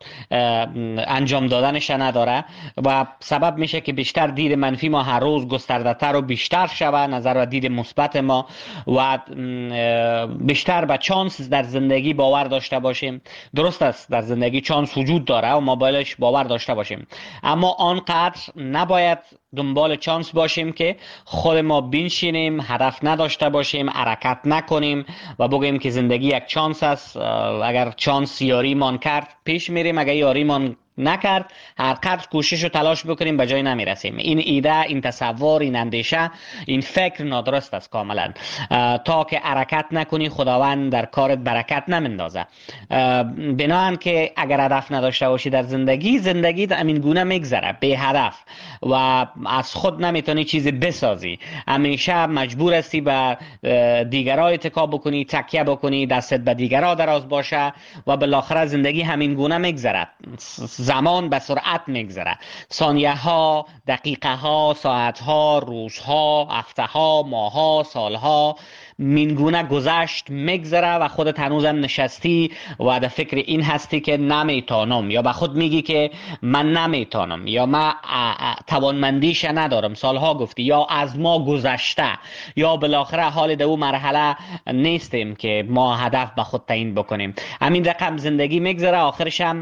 انجام دادنش نداره و سبب میشه که بیشتر دید منفی ما هر روز گسترده‌تر و بیشتر شوه، نظر و دید مثبت ما و بیشتر به چانس در زندگی باور داشته باشیم. درست است در زندگی چانس وجود داره و ما بایدش باور داشته باشیم، اما آنقدر نباید دنبال چانس باشیم که خود ما بنشینیم، هدف نداشته باشیم، حرکت نکنیم و بگیم که زندگی یک چانس است، اگر چانس یاریمان کرد پیش میریم، اگر یاریمان نکرد هر قدر کوشش و تلاش بکنیم به جای نمیرسیم. این ایده، این تصور، این اندیشه، این فکر نادرست است کاملا. تا که حرکت نکنی خداوند در کارت برکت نمیندازه. بناهن که اگر هدف نداشته باشی در زندگی، زندگی همین گونه میگذره بی هدف و از خود نمیتونی چیزی بسازی، همیشه مجبور هستی به دیگرها اتکا بکنی، تکیه بکنی، دستت به دیگرها دراز باشه و بالاخره زندگی همین گونه میگذره. زمان به سرعت میگذره، ثانیه ها، دقیقه ها، ساعت ها، روزها، هفته ها، ماه ها، سال ها مینگونه گذشت میگذره و خودت هنوزم نشستی و در فکر این هستی که نمیتونم، یا به خود میگی که من نمیتونم، یا من توانمندیش ندارم، سالها گفتی، یا از ما گذشته، یا بالاخره حال در اون مرحله نیستیم که ما هدف به خود تعیین بکنیم. همین رقم زندگی میگذره، آخرش هم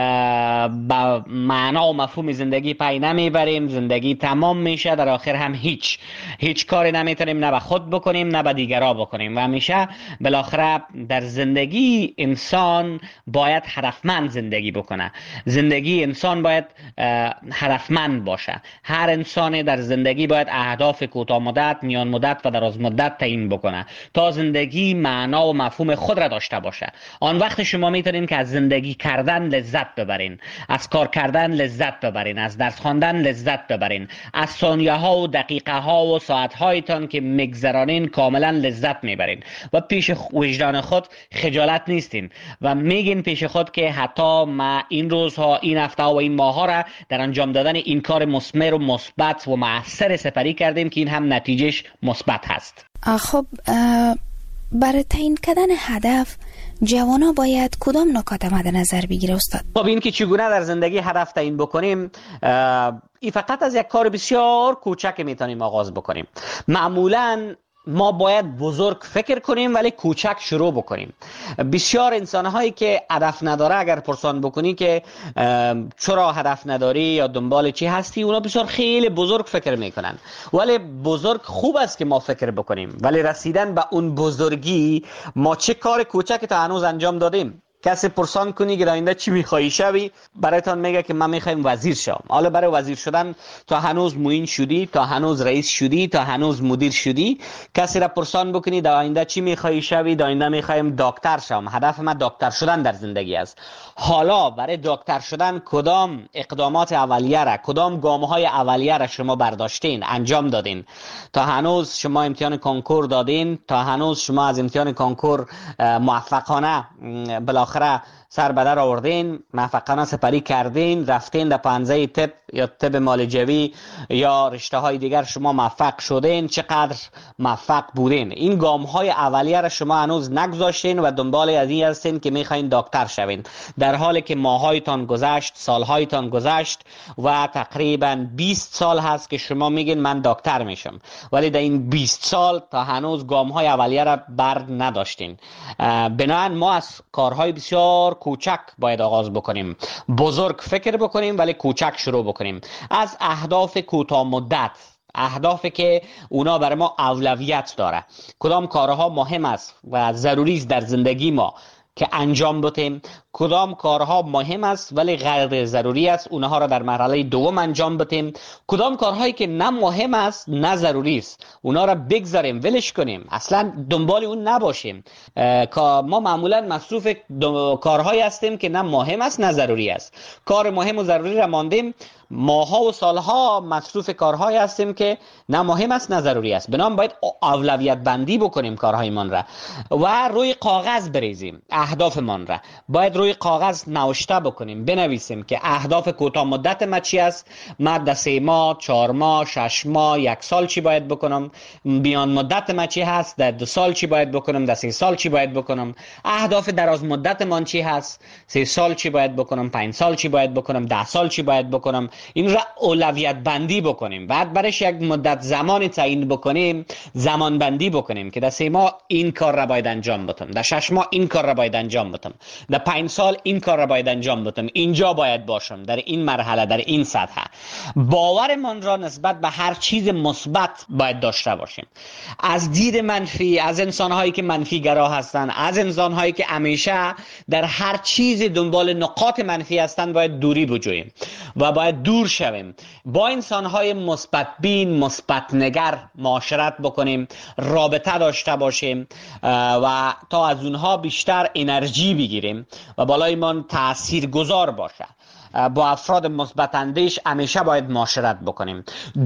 با معنا و مفهوم زندگی پی نمیبریم، زندگی تمام میشه، در آخر هم هیچ هیچ کاری نمیتونیم نه به خود بکنیم نه به دیگران بکنیم و همیشه بالاخره در زندگی انسان باید هدفمند زندگی بکنه. زندگی انسان باید هدفمند باشه. هر انسان در زندگی باید اهداف کوتاه مدت، میان مدت و دراز مدت تعیین بکنه تا زندگی معنا و مفهوم خود را داشته باشه. آن وقت شما میتونین که از زندگی کردن لذت ببرین، از کار کردن لذت ببرین، از درس خواندن لذت ببرین، از ثانیه ها و دقیقه ها و ساعت هایتان که میگذرانین کاملا لذت میبرین و پیش وجدان خود خجالت نیستین و میگین پیش خود که حتی ما این روزها، این هفته و این ماه ها را در انجام دادن این کار مثمر و مثبت و مؤثر سپری کردیم که این هم نتیجهش مثبت هست. خب برای تعیین کردن هدف جوانا باید کدام نکات مد نظر بگیره استاد؟ خب این که چگونه در زندگی هدف تعیین بکنیم، این فقط از یک کار بسیار کوچک میتونیم آغاز بکنیم. معمولاً ما باید بزرگ فکر کنیم ولی کوچک شروع بکنیم. بسیار انسان‌هایی که هدف نداره اگر پرسان بکنی که چرا هدف نداری یا دنبال چی هستی، اونا بسیار خیلی بزرگ فکر میکنن. ولی بزرگ خوب است که ما فکر بکنیم، ولی رسیدن به اون بزرگی ما چه کار کوچکی تا هنوز انجام دادیم. کسی پرسان کنی که آینده چی میخوایی شوی، برایتان میگه که من میخوایم وزیر شم. حالا برای وزیر شدن تا هنوز معین شدی، تا هنوز رئیس شدی، تا هنوز مدیر شدی. کسی را پرسان بکنی در آینده چی میخوایی شوی، در آینده میخوایم دکتر شم، هدف من دکتر شدن در زندگی است. حالا برای دکتر شدن کدام اقدامات اولیه را، کدام گام‌های اولیه را شما برداشتین، انجام دادین؟ تا هنوز شما امتحان کنکور دادین، تا هنوز شما از امتحان کنکور موفقانه بالاخره سر به در آوردین، موفقانه سپری کردین، رفتین در پنزه طب یا طب معالجوی یا رشته های دیگر شما موفق شدین، چقدر موفق بودین؟ این گام های اولیه را شما هنوز نگذاشتین و دنبال از این هستین که میخواین دکتر شوین، در حالی که ماهایتان گذشت، سالهایتان گذشت و تقریبا بیست سال هست که شما میگین من دکتر میشم، ولی در این بیست سال تا هنوز گام های اولیه را بر نداشتین. بنابراین ما از کارهای بسیار کوچک باید آغاز بکنیم، بزرگ فکر بکنیم ولی کوچک شروع بکنیم. از اهداف کوتاه مدت، اهدافی که اونا برای ما اولویت داره، کدام کارها مهم است و ضروری است در زندگی ما که انجام بدیم، کدام کارها مهم است ولی غیر ضروری است اونها را در مرحله دوم انجام بدیم، کدام کارهایی که نه مهم است نه ضروری است اونها را بگذاریم ولش کنیم، اصلا دنبال اون نباشیم. ما معمولا مصروف کارهایی هستیم که نه مهم است نه ضروری است. کار مهم و ضروری را ماندیم، ماها و سالها مصروف کارهایی هستیم که نه مهم است نه ضروری است. بنابراین باید اولویت بندی بکنیم کارهایمان را و روی کاغذ بریزیم. اهدافمان را باید روی کاغذ نوشته بکنیم، بنویسیم که اهداف کوتاه مدت ما چی است، ما در سه ماه، چهار ماه، شش ماه، یک سال چی باید بکنم، میان مدت ما چی هست، در دو سال چی باید بکنم، در سه سال چی باید بکنم، اهداف دراز مدت من چی هست، سه سال چی باید بکنم، پنج سال چی باید بکنم، ده سال چی باید بکنم. این را اولویت بندی بکنیم. بعد برش یک مدت زمان تعیین بکنیم، زمان بندی بکنیم که در سه ماه این کار را باید انجام بدم، در شش ماه این کار را باید انجام بدم، در پنج سال این کار را باید انجام بدم، اینجا باید باشم، در این مرحله، در این سطح. باورمان را نسبت به هر چیز مثبت باید داشته باشیم. از دید منفی، از انسان‌هایی که منفی گرا هستند، از انسان‌هایی که همیشه در هر چیز دنبال نقاط منفی هستند باید دوری بجوییم و باید دور شویم. با انسان‌های مثبت بین، مثبت نگر معاشرت بکنیم، رابطه داشته باشیم و تا از اونها بیشتر انرژی بگیریم و بالایمان تاثیرگذار باشه. با افراد مثبت اندیش همیشه باید معاشرت بکنیم.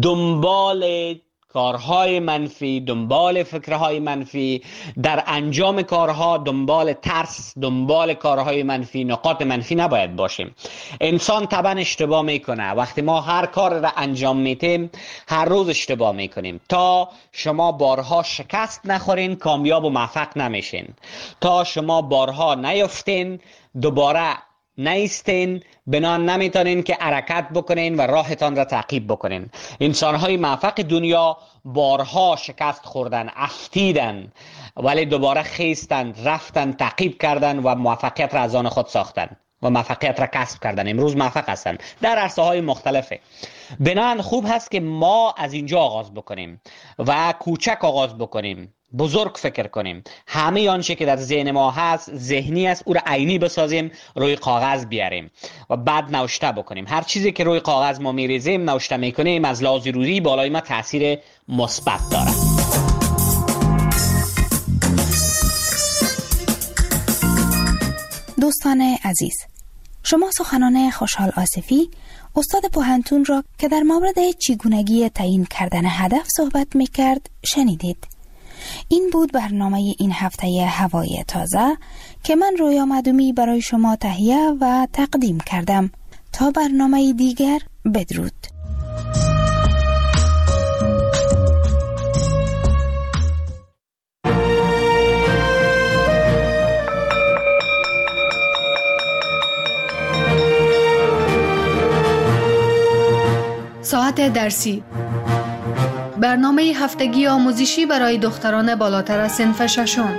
دنبال کارهای منفی، دنبال فکرهای منفی، در انجام کارها دنبال ترس، دنبال کارهای منفی، نقاط منفی نباید باشیم. انسان طبعا اشتباه میکنه. وقتی ما هر کار را انجام میتیم هر روز اشتباه میکنیم. تا شما بارها شکست نخورین کامیاب و موفق نمیشین. تا شما بارها نیفتین دوباره نیستین، بنان نمیتونین که حرکت بکنین و راهتان را تعقیب بکنین. انسانهای موفق دنیا بارها شکست خوردن، افتیدن، ولی دوباره خیستن، رفتن، تعقیب کردن و موفقیت را از آن خود ساختن و موفقیت را کسب کردن. امروز موفق هستن در عرصه های مختلفه. بنان خوب هست که ما از اینجا آغاز بکنیم و کوچک آغاز بکنیم، بزرگ فکر کنیم. همه آنچه که در ذهن ما هست ذهنی است، او را عینی بسازیم، روی کاغذ بیاریم و بعد نوشته بکنیم. هر چیزی که روی کاغذ ما میریزیم، نوشته میکنیم، از لحاظ روحی بالای ما تاثیر مثبت داره. دوستان عزیز، شما سخنان خوشحال آصفی، استاد پوهنتون را که در مورد چگونگی تعیین کردن هدف صحبت میکرد شنیدید. این بود برنامه این هفته هوای تازه که من رویا مدومی برای شما تهیه و تقدیم کردم. تا برنامه دیگر، بدرود. ساعت درسی، برنامه هفتگی آموزشی برای دختران بالاتر از صنف ششم.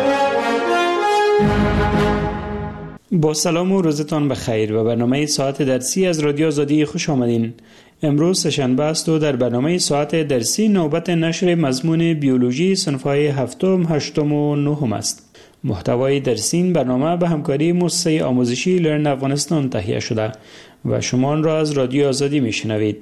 با سلام و روزتان بخیر و برنامه ساعت درسی از رادیو آزادی خوش آمدین. امروز سه‌شنبه است و در برنامه ساعت درسی نوبت نشر مضمون بیولوژی صنف‌های هفتم، هشتم و نهم است. محتوای درسی این برنامه به همکاری مؤسسه آموزشی لرن افغانستان تهیه شده و شما آن را از رادیو آزادی میشنوید.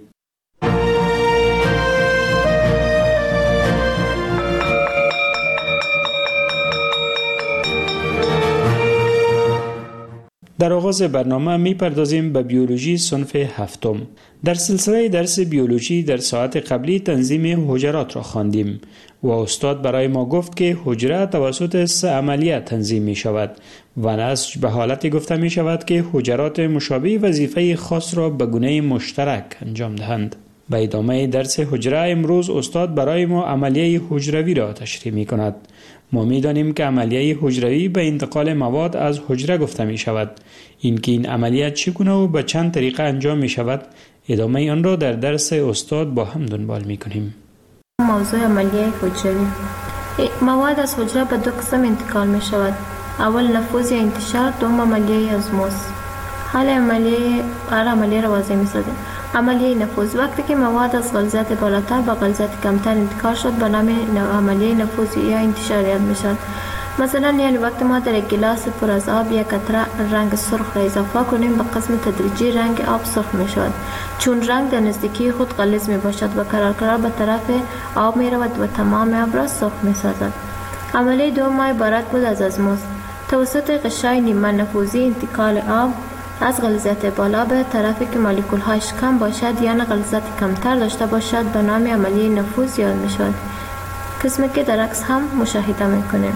در آغاز برنامه می پردازیم به بیولوژی صنف هفتم. در سلسله درس بیولوژی در ساعت قبلی تنظیم حجرات را خواندیم و استاد برای ما گفت که حجره توسط سه عملیه تنظیم می شود و نسج به حالتی گفته می شود که حجرات مشابه وظیفه خاص را به گونه مشترک انجام دهند. به ادامه درس حجره امروز استاد برای ما عملیه حجروی را تشریح می کند. ما می دانیم که عملیه حجروی به انتقال مواد از حجره گفته می شود. اینکه این عملیات چگونه و به چند طریقه انجام می شود، ادامه آن را در درس استاد با هم دنبال می کنیم. موضوع عملیه حجروی. مواد از حجره به دو قسم انتقال می شود. اول نفوذ یا انتشار، دوم عملیه ازموز. حال عملیه هر عملیه را واضح می سازیم. عملیه نفوذ، وقتی که مواد از غلظت بالاتر به غلظت کمتر انتقال شد به نام عملیه نفوذ یا انتشار یاد می شود. مثلا یعنی وقتی ما در یک گلاس پر از آب یک قطره رنگ سرخ را اضافه کنیم به قسم تدریجی رنگ آب سرخ می شود، چون رنگ در نزدیکی خود غلیظ می باشد و قرار قرار به طرف آب می رود و تمام آب را سرخ می سازد. عملیه دوم عبارت بود از ازموز. توسط غشای نیمه نفوذی انتقال آب از غلیظیت بالا به طرفی که مولکول هایش کم باشد یا غلیظیت کمتر داشته باشد به نام عملیه نفوذ یاد می شود، قسمی که در عکس هم مشاهده می کنیم.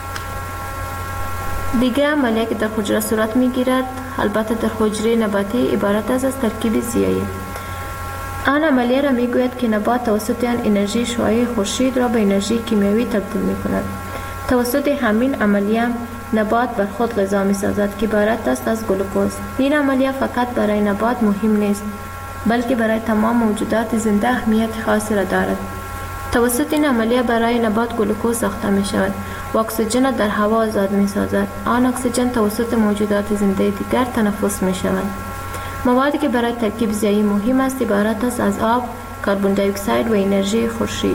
دیگر عملیه که در حجره صورت می گیرد، البته در حجره نباتی، عبارت است از ترکیب زیایی. آن عملیه را می گوید که نبات توسط آن انرژی شعاعی خورشید را به انرژی کیمیایی تبدیل می کند. توسط همین عملیه نبات بر خود غذا می سازد که عبارت است از گلوکوز. این عملیه فقط برای نبات مهم نیست، بلکه برای تمام موجودات زنده اهمیت خاصی را دارد. توسط این عملیه برای نبات گلوکوز ساخته می شود و اکسیژن در هوا آزاد می سازد. آن اکسیژن توسط موجودات زنده دیگر تنفس می شود. موادی که برای ترکیب زیایی مهم است عبارت است از آب، کربن دی اکساید و انرژی خورشید.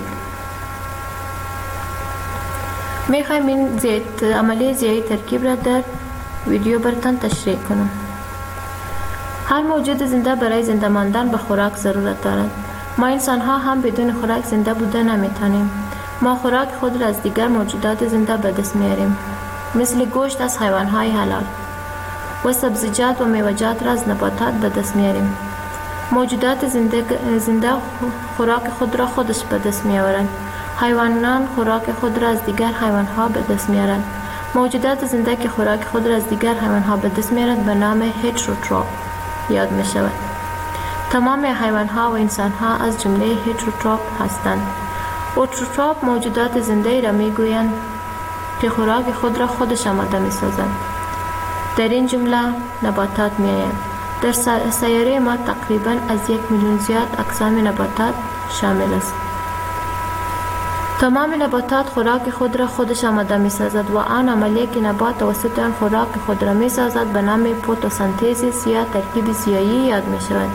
می خواهیم این زیت عملیه زیایی ترکیب را در ویدیو براتان تشریح کنم. هر موجود زنده برای زنده ماندن به خوراک ضرورت دارد. ما انسان ها هم بدون خوراک زنده بوده نمیتونیم. ما خوراک خود را از دیگر موجودات زنده به دست میاریم، مثل گوشت از حیوان های حلال و سبزیجات و میوه‌جات را از نباتات به دست میاریم. موجودات زنده, زنده خوراک خود را خودش به دست میآورند. حیوانان خوراک خود را از دیگر حیوان ها به دست میارند. موجودات زنده که خوراک خود را از دیگر حیوان ها به دست میارند به نام هتروتروف یاد می شود. تمام حیوان ها و انسان ها از جمله هتروتروف هستند. اوتروتروف موجودات زنده را می گویند که خوراک خود را خودش آماده می سازند. در این جمله نباتات می آیند. در سیاره ما تقریبا از یک میلیون زیاد اقسام نباتات شامل است. تمام نباتات خوراک خود را خودش آماده می سازد و آن عملیه که نبات توسط آن خوراک خود را می سازد به نام فتوسنتز یا ترکیب زیایی یاد می شود.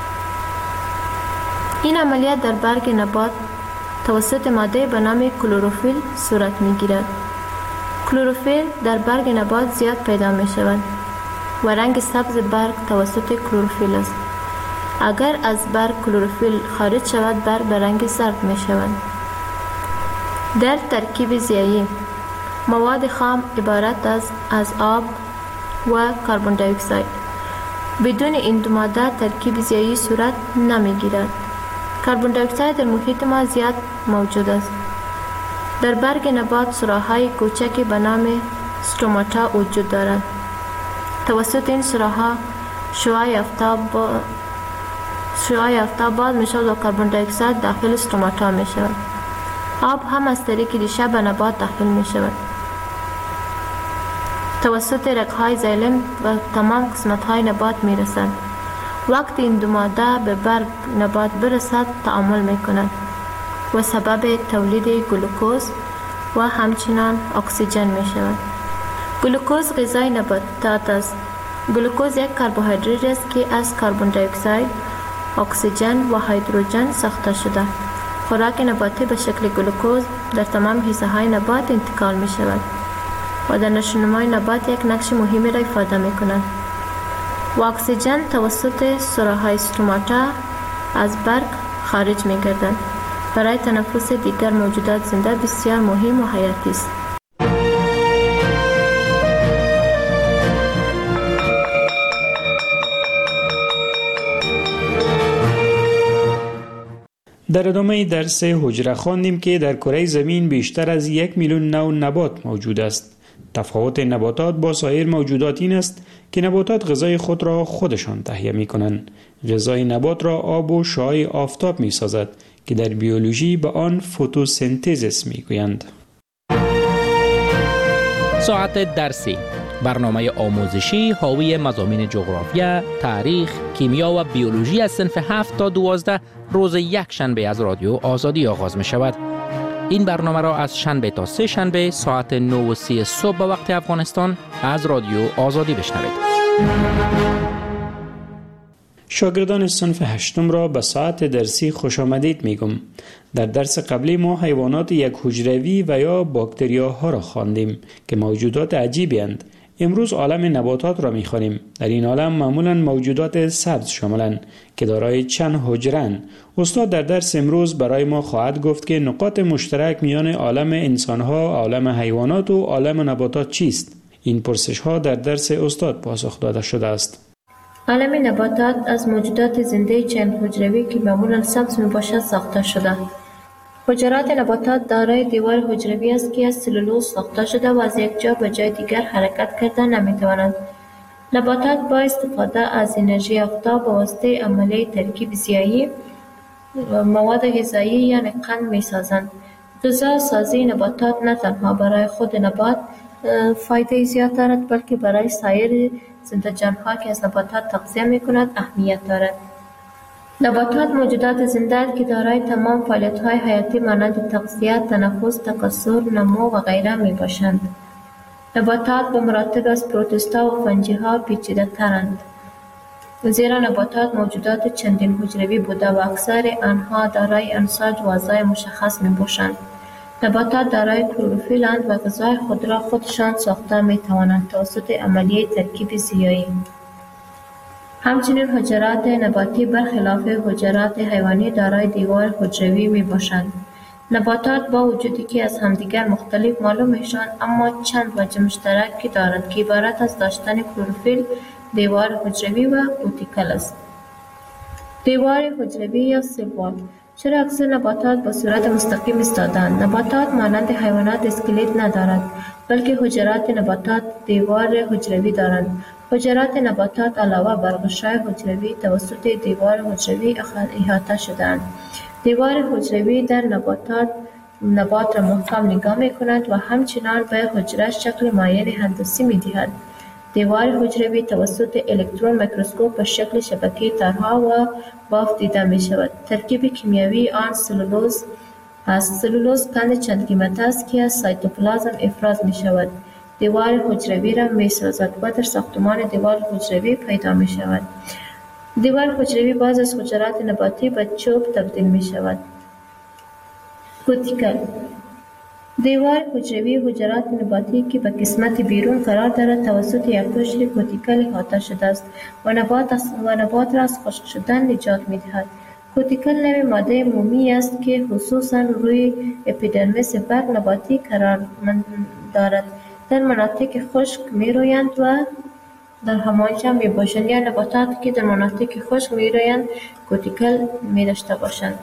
این عملیات در برگ نبات توسط ماده به نام کلروفیل صورت می گیرد. کلروفیل در برگ نبات زیاد پیدا می شود و رنگ سبز برگ توسط کلروفیل است. اگر از برگ کلروفیل خارج شود برگ به رنگ زرد می شود. در ترکیب زیایی مواد خام عبارت است از آب و کربن دی اکساید. بدون این دو ماده ترکیب زیایی صورت نمی گیرد. کربن دی اکساید در محیط ما زیاد موجود است. در برگ نبات سوراخ‌های کوچکی به نام استوماتا وجود دارد. توسط این سوراخ‌ها شعاع آفتاب شعاع آفتاب باز می شود و کربن دی اکساید داخل استوماتا می شود. آب هم از طریق ریشه به نبات داخل می شود. توسط رگ‌های زایلم و تمام قسمت‌های نبات می رسد. وقتی این دو ماده به برگ نبات برسد تعامل می کند و سبب تولید گلوکوز و همچنان اکسیژن می شود. گلوکوز غذای نباتات است. گلوکوز یک کربوهیدرات است که از کربن دی اکساید، اکسیژن و هیدروژن ساخته شده. خوراک نباتی به شکل گلوکوز در تمام حصه های نبات انتقال می شود و در نشونمای نبات یک نقش مهمی را ایفاده می کند. و اکسیژن توسط سوراخ‌های استوماتا از برگ خارج می گردد. برای تنفس دیگر موجودات زنده بسیار مهم و حیاتی است. در ادامه درس حجره خواندیم که در کره زمین بیشتر از یک میلیون نوع نبات موجود است. تفاوت نباتات با سایر موجودات این است که نباتات غذای خود را خودشان تهیه می کنند. غذای نبات را آب و شعاع آفتاب می سازد که در بیولوژی به آن فتوسنتز می گویند. ساعت درسی، برنامه آموزشی حاوی مضامین جغرافیا، تاریخ، کیمیا و بیولوژی از صنف هفت تا دوازده روز یک شنبه از رادیو آزادی آغاز می شود. این برنامه را از شنبه تا سه شنبه ساعت نه و سی صبح به وقت افغانستان از رادیو آزادی بشنوید. شاگردان صنف هشتم را به ساعت درسی خوش آمدید میگم. در درس قبلی ما حیوانات یک حجروی و یا باکتریاها را خواندیم که موجودات عجیبی اند. امروز عالم نباتات را میخوانیم. در این عالم معمولا موجودات سبز شاملند که دارای چند حجره‌اند. استاد در درس امروز برای ما خواهد گفت که نقاط مشترک میان عالم انسانها، عالم حیوانات و عالم نباتات چیست؟ این پرسش ها در درس استاد پاسخ داده شده است. عالم نباتات از موجودات زنده چند حجروی که معمولا سبز می باشد ساخته شده. حجرات نباتات دارای دیوار حجروی است که از سلولوز ساخته شده و از یک جا به جای دیگر حرکت کرده نمی توانند. نباتات با استفاده از انرژی آفتاب به واسطه عملیه ترکیب ضیایی مواد غذایی یعنی قند می سازند. غذا سازی نباتات نه تنها برای خود نبات فایده زیاد دارد بلکه برای سایر زنده جانها که از نباتات تغذیه می کند اهمیت دارد. نباتات موجودات زنده که دارای تمام فعالیت‌های حیاتی مانند تغذیه، تنفس، تکثر، نمو و غیره می باشند. نباتات به مراتب از پروتوستا و فنجی‌ها پیچیده ترند. زیرا نباتات موجودات چندین حجروی بوده و اکثر آنها دارای انساج و اعضای مشخص می باشند. نباتات دارای کلروفیلند و غذای خود را خودشان ساخته می توانند توسط عملیه ترکیب ضیایی. همچنین حجرات نباتی برخلاف حجرات حیوانی دارای دیوار حجروی می باشند. نباتات با وجودی که از همدیگر مختلف معلوم میشوند اما چند وجه مشترکی دارند که عبارت از داشتن کلروفیل، دیوار حجروی و کوتیکل است. دیوار حجروی یا سل وال. چرا اکثر نباتات به صورت مستقیم ایستاده‌اند؟ نباتات مانند حیوانات اسکلت ندارد بلکه حجرات نباتات دیوار حجروی دارند. حجرات نباتات علاوه بر غشای حجروی توسط دیوار حجروی احاطه شده‌اند. دیوار حجروی در نباتات نبات را محکم نگاه می کند و همچنان به حجره شکل مایع هندسی می دهد. دیوار حجروی توسط الکترون میکروسکوپ به شکل شبکه تارها و بافت دیده می شود. ترکیب کیمیایی آن سلولوز است. سلولوز قند چند قیمت است که از سایتوپلازم افراز می شود. دیوار حجروی را می سازد و در ساختمان دیوار حجروی پیدا می شود. دیوار حجروی بعض از حجرات نباتی به چوب تبدیل می شود. کوتیکل. دیوار حجروی حجرات نباتی که به قسمت بیرون قرار دارد توسط یک قشر کوتیکل احاطه شده است و نبات و نبات را از خشک شدن نجات می دهد. کوتیکل نوع ماده مومی است که خصوصا روی اپیدرمیس برگ نباتی قرار دارد. در مناطق خشک می رویند و در همانجا می باشند یا نباتات که در مناطق خشک می رویند کوتیکل می داشته باشند.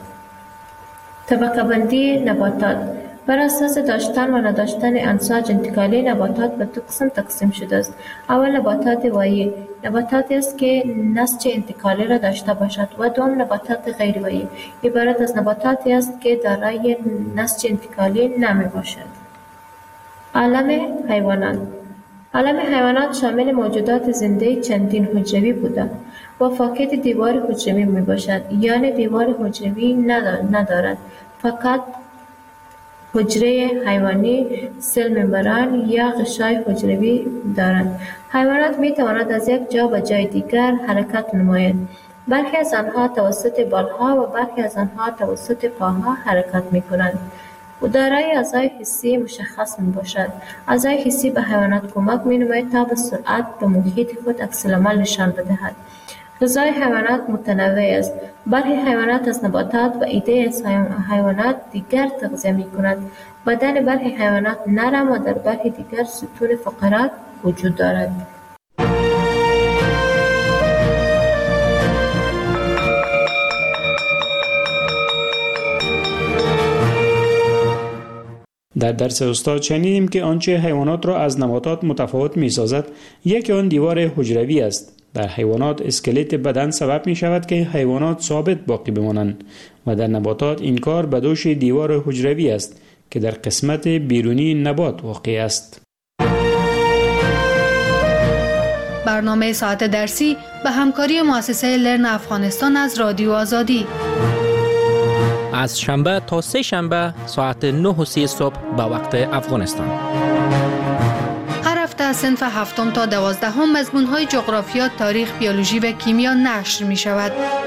طبقه بندی نباتات بر اساس داشتن و نداشتن انساج انتقالی نباتات به دو قسم تقسیم شده است. اول نباتات وایی، نباتاتی است که نسج انتقالی را داشته باشد و دوم نباتات غیر وایی، عبارت از نباتاتی است که دارای نسج انتقالی نمی باشد. عالم حیوانات. عالم حیوانات شامل موجودات زنده چندین حجروی بوده و فاقد دیوار حجروی می باشد، یعنی دیوار حجروی ندارد، فقط حجره حیوانی، سل ممبران یا غشای حجروی دارند. حیوانات می توانند از یک جا به جای دیگر حرکت نمایند. برخی از آنها توسط بالها و برخی از آنها توسط پاها حرکت می کنند. و دارای اعضای حسی مشخص می باشد. اعضای حسی به حیوانات کمک می نماید تا به سرعت به محیط خود عکس‌العمل نشان بدهد. غذای حیوانات متنوع است. برخی حیوانات از نباتات و ایده از حیوانات دیگر تغذیه می کنند. بدن برخی حیوانات نرم و در برخی دیگر ستون فقرات وجود دارد. در درس استاد شنیدیم که آنچه حیوانات را از نباتات متفاوت می سازد یکی آن دیوار حجروی است. در حیوانات اسکلت بدن سبب می شود که حیوانات ثابت باقی بمانند و در نباتات این کار به دوش دیوار حجروی است که در قسمت بیرونی نبات واقع است. برنامه ساعت درسی به همکاری مؤسسه لرن افغانستان از رادیو آزادی. از شنبه تا سه شنبه ساعت نه و سی صبح به وقت افغانستان. هر هفته از صنف هفتم تا دوازدهم مضمون‌های جغرافیا، تاریخ، بیولوژی و کیمیا نشر می شود.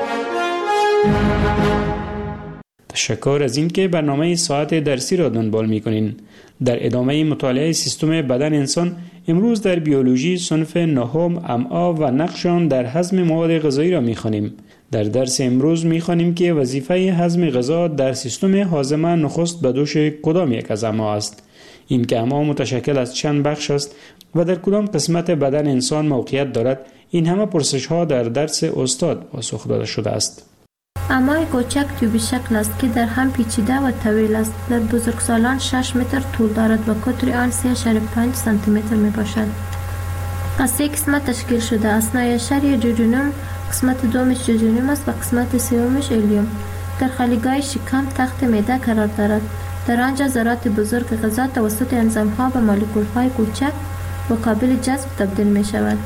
تشکر از اینکه برنامه ساعت درسی را دنبال می کنین. در ادامه مطالعه سیستم بدن انسان، امروز در بیولوژی صنف نهم امعا و نقش آن در هضم مواد غذایی را می خوانیم. در درس امروز می خوانیم که وظیفه هضم غذا در سیستم هاضمه نخست به دوش کدام یک از امعا است. این که امعا متشکل از چند بخش است و در کدام قسمت بدن انسان موقعیت دارد، این همه پرسش ها در درس استاد پاسخ داده شده است. امعای کوچک تیوبی شکل است که در هم پیچیده و طویل است. در بزرگسالان شش متر طول دارد و قطر آن سه اشاریه پنج سانتی متر می باشد. از سه قسمت تشکیل شده است. نایشری جوجونوم، قسمت دومش جوجونوم است و قسمت سومش الیوم. در خالیگاه شکم تخت معده قرار دارد. در آنجا ذرات بزرگ غذا توسط انزیم ها و مولکول های کوچک و قابل جذب تبدیل می شود.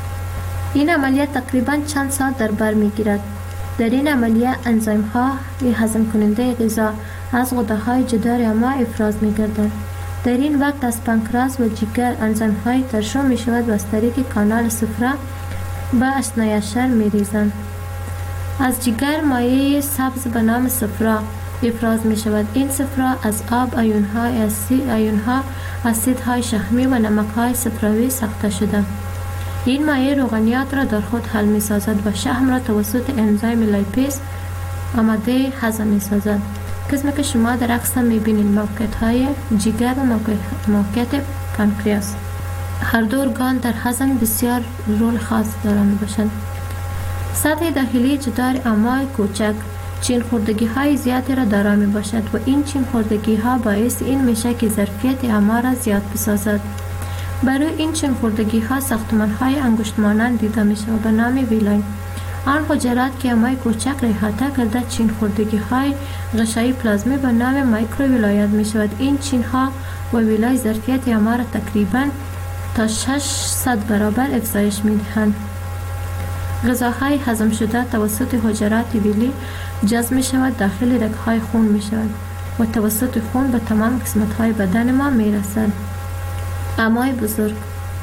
این عملیات تقریبا چند ساعت در بر می گیرد. در این عملیه انزیم ها هضم کننده غذا از غده های جدار امعا افراز می گردند. در این وقت از پانکراس و جگر انزیم های ترشح می شود و از طریق کانال صفرا به اشنایشر می ریزند. از جگر مایع سبز به نام صفرا افراز می شود. این صفرا از آب، آیون های اسید، آیون ها، اسید های شحمی و نمک های صفراوی ساخته شده. این مایع روغنیات را در خود حل می سازد و شحم را توسط انزیم لایپیز آماده هضم می سازد. قسمی که شما در عکس می بینید موقعیت های جگر و موقعیت پانکریاس. هر دو ارگان در هضم بسیار رول خاص دارند می باشند. سطح داخلی جدار امعای کوچک چین خوردگی های زیادی را دارا می باشد و این چین خوردگی ها باعث این میشه که ظرفیت امعا را زیاد بسازد. برای این چین خوردگی ها ساختمان های انگشت مانند دیده می شود به نام ویلای. آن حجرات که امعای کوچک را احاطه کرده چین خوردگی های غشایی پلازمی به نام مایکرو ویلایات می شود. این چین ها و ویلای ظرفیت امعا را تقریبا تا ششصد برابر افزایش می دهند. غذاهای هضم شده توسط حجرات ویلی جذب می شود داخل رگ‌های خون می شود و توسط خون به تمام قسمت‌های بدن ما می رسد. امعای بزرگ،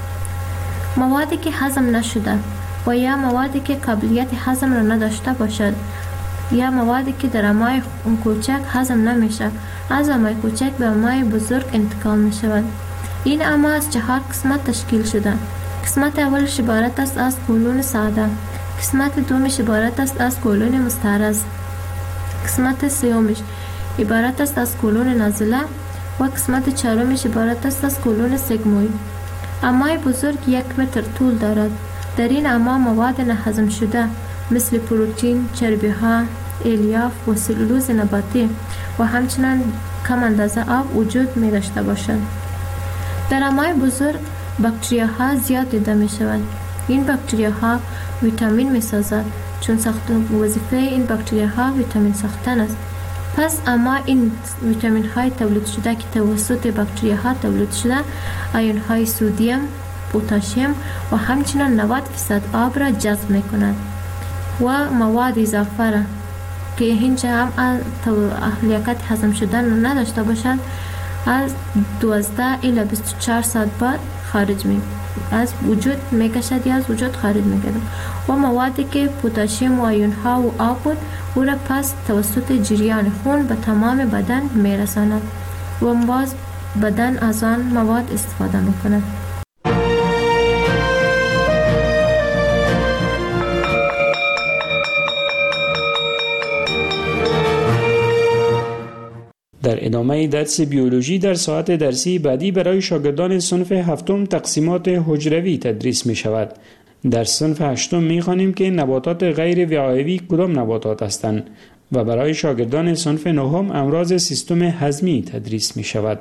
موادی که هضم نشده و یا موادی که قابلیت هضم را نداشته باشد یا موادی که در امعای کوچک هضم نمیشه از امعای کوچک به امعای بزرگ انتقال می شود. این امعا از چهار قسمت تشکیل شده. قسمت اولش عبارت است از کولون ساده، قسمت دومش عبارت است از کولون مستعرض، قسمت سومش عبارت است از کولون نازله و قسمت چهارمش عبارت است از کولون سگموید. امعای بزرگ یک متر طول دارد. در این امعا مواد نهضم شده مثل پروتئین، چربی ها، الیاف و سلولوز نباتی و همچنین کم اندازه آب وجود می داشته باشد. در امعای بزرگ باکتریاها زیاد دیده می شوند. این باکتریاها ویتامین می سازد چون ساخت وظیفه این باکتریاها ویتامین ساختن است. پس اما این ویتامین های تولید شده که توسط باکتریاها تولید شده آیون های سودیم، پتاسیم و همچنین نود درصد آب را جذب می کند و مواد اضافه را که اینجا هم لیاقت هضم شدن نداشته باشند از دوازده الی بیست و چهار ساعت بعد خارج می از وجود می کشد یا از وجود خارج می کند و موادی که پتاسیم و آیون ها و آب بود او را پس توسط جریان خون به تمام بدن می رساند و باز بدن از آن مواد استفاده می کند. در ادامه درس بیولوژی در ساعت درسی بعدی برای شاگردان صنف هفتم تقسیمات حجروی تدریس می شود. در صنف هشتم می خوانیم که نباتات غیر وعایی کدام نباتات هستند و برای شاگردان صنف نهم امراض سیستم هضمی تدریس می شود.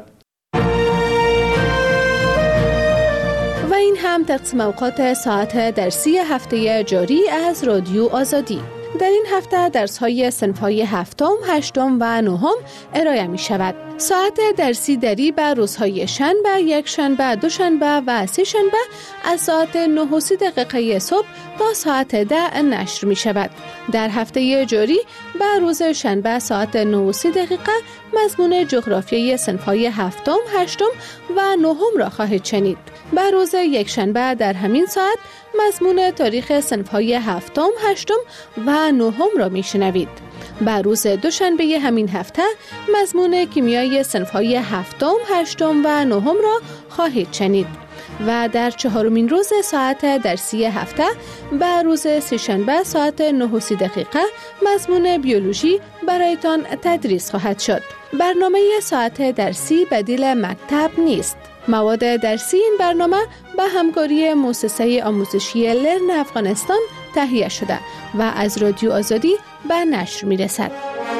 و این هم تقسیم اوقات ساعت درسی هفته جاری از رادیو آزادی. در این هفته درس‌های صنف‌های هفتم، هشتم و نهم ارائه می شود. ساعت درسی دری به روزهای شنبه، یک شنبه، دو شنبه و سه شنبه از ساعت نه و سی دقیقه صبح تا ساعت ده نشر می شود. در هفته جاری به روز شنبه ساعت نه و سی دقیقه مضمون جغرافیای صنف‌های هفتم، هشتم و نهم را خواهید شنید. به روز یک شنبه در همین ساعت مضمون تاریخ صنف‌های هفتم، هشتم و نهم را میشنوید. به روز دوشنبه همین هفته مضمون کیمیای صنف‌های هفتم، هشتم و نهم را خواهید شنید. و در چهارمین روز ساعت درسی هفته به روز سه‌شنبه ساعت نه و سی دقیقه مضمون بیولوژی برایتان تدریس خواهد شد. برنامه ساعت درسی بدیل مکتب نیست. مواد درسی این برنامه به همکاری مؤسسه آموزشی لرن افغانستان تهیه شده و از رادیو آزادی به نشر می رسد.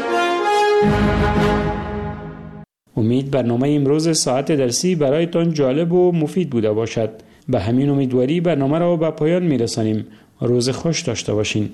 امید برنامه امروز ساعت درسی برایتان جالب و مفید بوده باشد. به همین امیدواری برنامه را به پایان می رسانیم. روز خوش داشته باشین.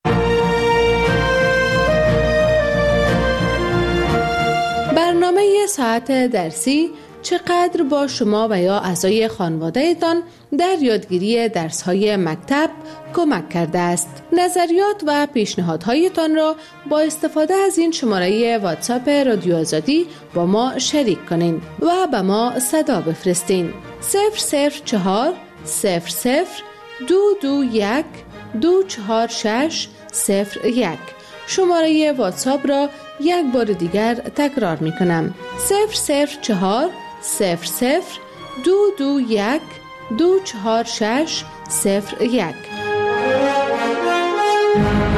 برنامه ساعت درسی چقدر با شما و یا اعضای خانواده‌تان در یادگیری درس‌های مکتب کمک کرده است. نظریات و پیشنهادهایتان را با استفاده از این شماره واتساپ رادیو آزادی با ما شریک کنین و به ما صدا بفرستین. صفر صفر چهار صفر صفر دو دو یک دو چهار شش صفر یک. شماره واتساپ را یک بار دیگر تکرار می کنم. صفر صفر چهار صفر صفر دو دو یک دو چهار شش صفر یک.